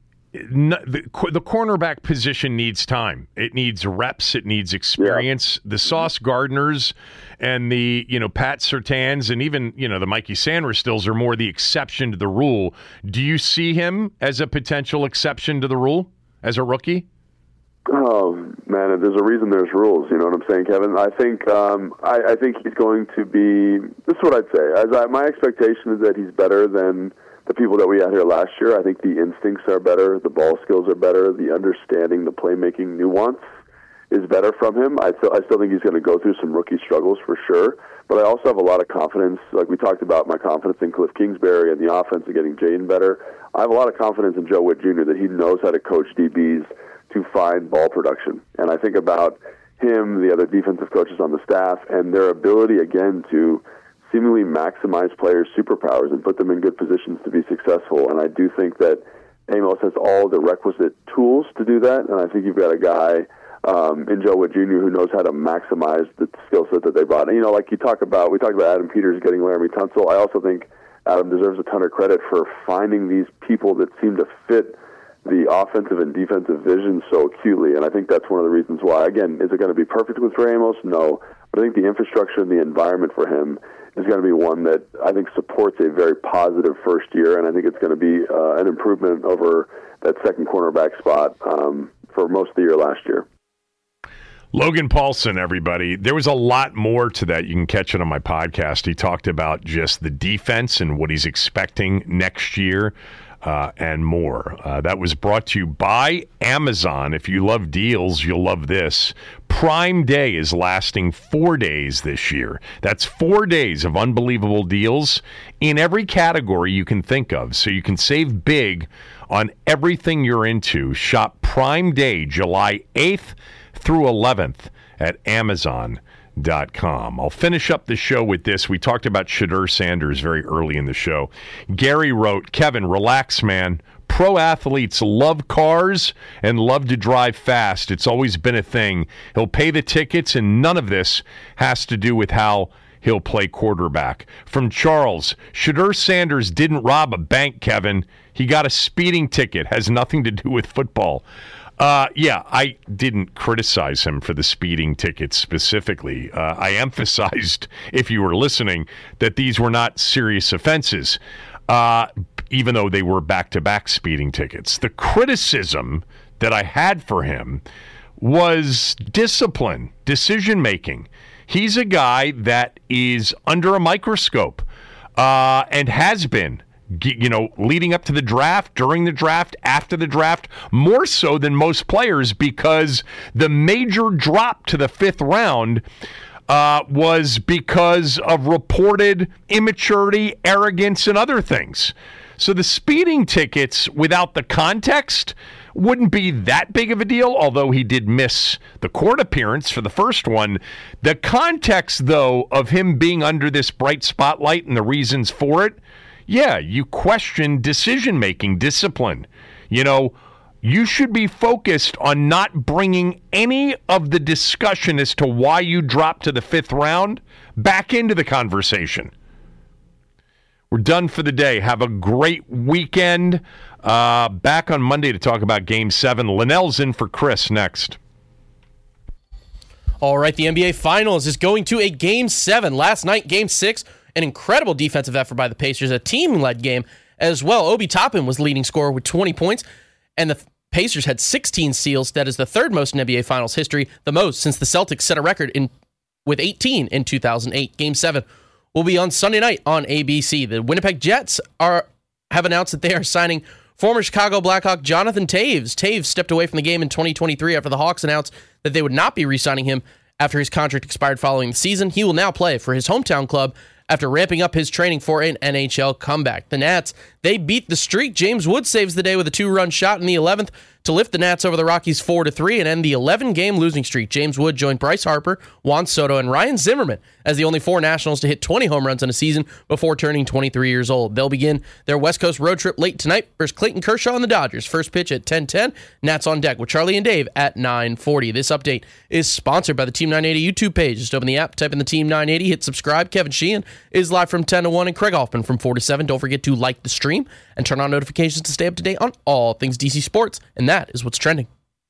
cornerback position needs time. It needs reps. It needs experience. Yeah. The Sauce Gardners and the, Pat Surtains and even, the Mikey Sanders are more the exception to the rule. Do you see him as a potential exception to the rule as a rookie? Oh, man, there's a reason there's rules. You know what I'm saying, Kevin? I think I think he's going to be – this is what I'd say. My expectation is that he's better than the people that we had here last year. I think the instincts are better. The ball skills are better. The understanding, the playmaking nuance is better from him. I still think he's going to go through some rookie struggles for sure. But I also have a lot of confidence. Like we talked about my confidence in Cliff Kingsbury and the offense and getting Jaden better. I have a lot of confidence in Joe Witt Jr. that he knows how to coach DBs to find ball production. And I think about him, the other defensive coaches on the staff, and their ability, again, to seemingly maximize players' superpowers and put them in good positions to be successful. And I do think that Amos has all the requisite tools to do that. And I think you've got a guy in Joe Witt Jr. who knows how to maximize the skill set that they brought. And, like we talked about Adam Peters getting Laramie Tunsil. I also think Adam deserves a ton of credit for finding these people that seem to fit the offensive and defensive vision so acutely, and I think that's one of the reasons why. Again, is it going to be perfect with Trey Amos? No, but I think the infrastructure and the environment for him is going to be one that I think supports a very positive first year, and I think it's going to be an improvement over that second cornerback spot for most of the year last year. Logan Paulsen, everybody. There was a lot more to that. You can catch it on my podcast. He talked about just the defense and what he's expecting next year. And more. That was brought to you by Amazon. If you love deals, you'll love this. Prime Day is lasting 4 days this year. That's 4 days of unbelievable deals in every category you can think of. So you can save big on everything you're into. Shop Prime Day, July 8th through 11th at Amazon.com. I'll finish up the show with this. We talked about Shedeur Sanders very early in the show. Gary wrote, Kevin, relax, man. Pro athletes love cars and love to drive fast. It's always been a thing. He'll pay the tickets, and none of this has to do with how he'll play quarterback. From Charles, Shedeur Sanders didn't rob a bank, Kevin. He got a speeding ticket. Has nothing to do with football. Yeah, I didn't criticize him for the speeding tickets specifically. I emphasized, if you were listening, that these were not serious offenses, even though they were back-to-back speeding tickets. The criticism that I had for him was discipline, decision-making. He's a guy that is under a microscope and has been, leading up to the draft, during the draft, after the draft, more so than most players, because the major drop to the fifth round was because of reported immaturity, arrogance, and other things. So the speeding tickets, without the context, wouldn't be that big of a deal, although he did miss the court appearance for the first one. The context, though, of him being under this bright spotlight and the reasons for it, yeah, you question decision-making, discipline. You should be focused on not bringing any of the discussion as to why you dropped to the fifth round back into the conversation. We're done for the day. Have a great weekend. Back on Monday to talk about Game 7. Linnell's in for Chris next. All right, the NBA Finals is going to a Game 7. Last night, Game 6, an incredible defensive effort by the Pacers, a team-led game as well. Obi Toppin was leading scorer with 20 points, and the Pacers had 16 steals. That is the third most in NBA Finals history, the most since the Celtics set a record with 18 in 2008. Game 7 will be on Sunday night on ABC. The Winnipeg Jets have announced that they are signing former Chicago Blackhawk Jonathan Toews. Toews stepped away from the game in 2023 after the Hawks announced that they would not be re-signing him After his contract expired following the season, he will now play for his hometown club after ramping up his training for an NHL comeback. The Nats, they beat the Streak. James Wood saves the day with a 2-run shot in the 11th to lift the Nats over the Rockies 4-3 and end the 11-game losing streak. James Wood joined Bryce Harper, Juan Soto, and Ryan Zimmerman as the only 4 Nationals to hit 20 home runs in a season before turning 23 years old. They'll begin their West Coast road trip late tonight versus Clayton Kershaw and the Dodgers. First pitch at 10:10. Nats on deck with Charlie and Dave at 9:40. This update is sponsored by the Team 980 YouTube page. Just open the app, type in the Team 980, hit subscribe. Kevin Sheehan is live from 10 to 1 and Craig Hoffman from 4 to 7. Don't forget to like the stream and turn on notifications to stay up to date on all things DC Sports. And that is what's trending.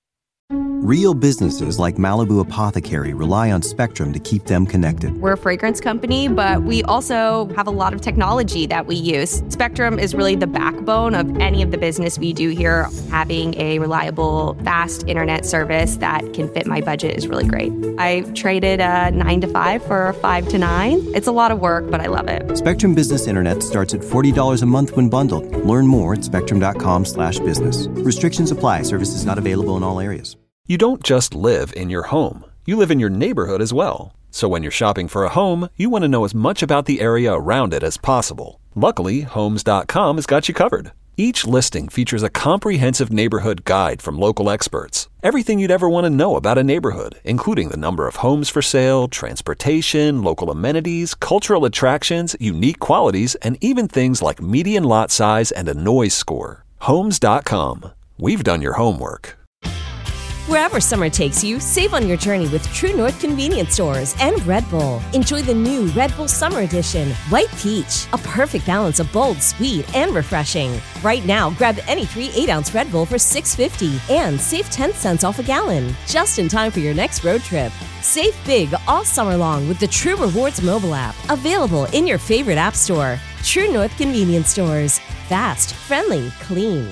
Real businesses like Malibu Apothecary rely on Spectrum to keep them connected. We're a fragrance company, but we also have a lot of technology that we use. Spectrum is really the backbone of any of the business we do here. Having a reliable, fast internet service that can fit my budget is really great. I traded a 9 to 5 for a 5 to 9. It's a lot of work, but I love it. Spectrum Business Internet starts at $40 a month when bundled. Learn more at spectrum.com/business. Restrictions apply. Services not available in all areas. You don't just live in your home. You live in your neighborhood as well. So when you're shopping for a home, you want to know as much about the area around it as possible. Luckily, Homes.com has got you covered. Each listing features a comprehensive neighborhood guide from local experts. Everything you'd ever want to know about a neighborhood, including the number of homes for sale, transportation, local amenities, cultural attractions, unique qualities, and even things like median lot size and a noise score. Homes.com. We've done your homework. Wherever summer takes you, save on your journey with True North Convenience Stores and Red Bull. Enjoy the new Red Bull Summer Edition, White Peach, a perfect balance of bold, sweet, and refreshing. Right now, grab any 3 8-ounce Red Bull for $6.50 and save 10 cents off a gallon, just in time for your next road trip. Save big all summer long with the True Rewards mobile app, available in your favorite app store. True North Convenience Stores. Fast, friendly, clean.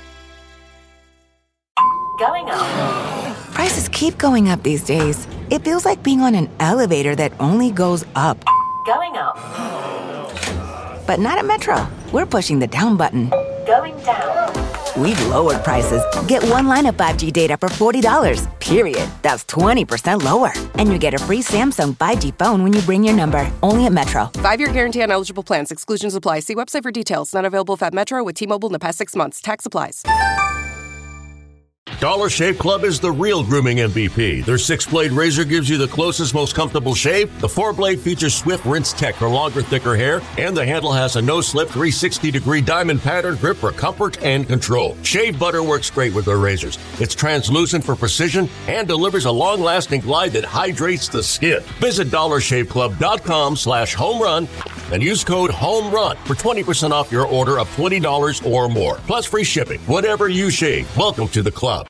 Going up. Prices keep going up these days. It feels like being on an elevator that only goes up. Going up. But not at Metro. We're pushing the down button. Going down. We've lowered prices. Get one line of 5G data for $40, period. That's 20% lower. And you get a free Samsung 5G phone when you bring your number. Only at Metro. 5-year guarantee on eligible plans. Exclusions apply. See website for details. Not available at Metro with T-Mobile in the past 6 months. Tax applies. Dollar Shave Club is the real grooming MVP. Their 6-blade razor gives you the closest, most comfortable shave. The 4-blade features swift rinse tech for longer, thicker hair. And the handle has a no-slip 360-degree diamond pattern grip for comfort and control. Shave butter works great with their razors. It's translucent for precision and delivers a long-lasting glide that hydrates the skin. Visit DollarShaveClub.com/homerun and use code HOMERUN for 20% off your order of $20 or more. Plus free shipping. Whatever you shave, welcome to the club.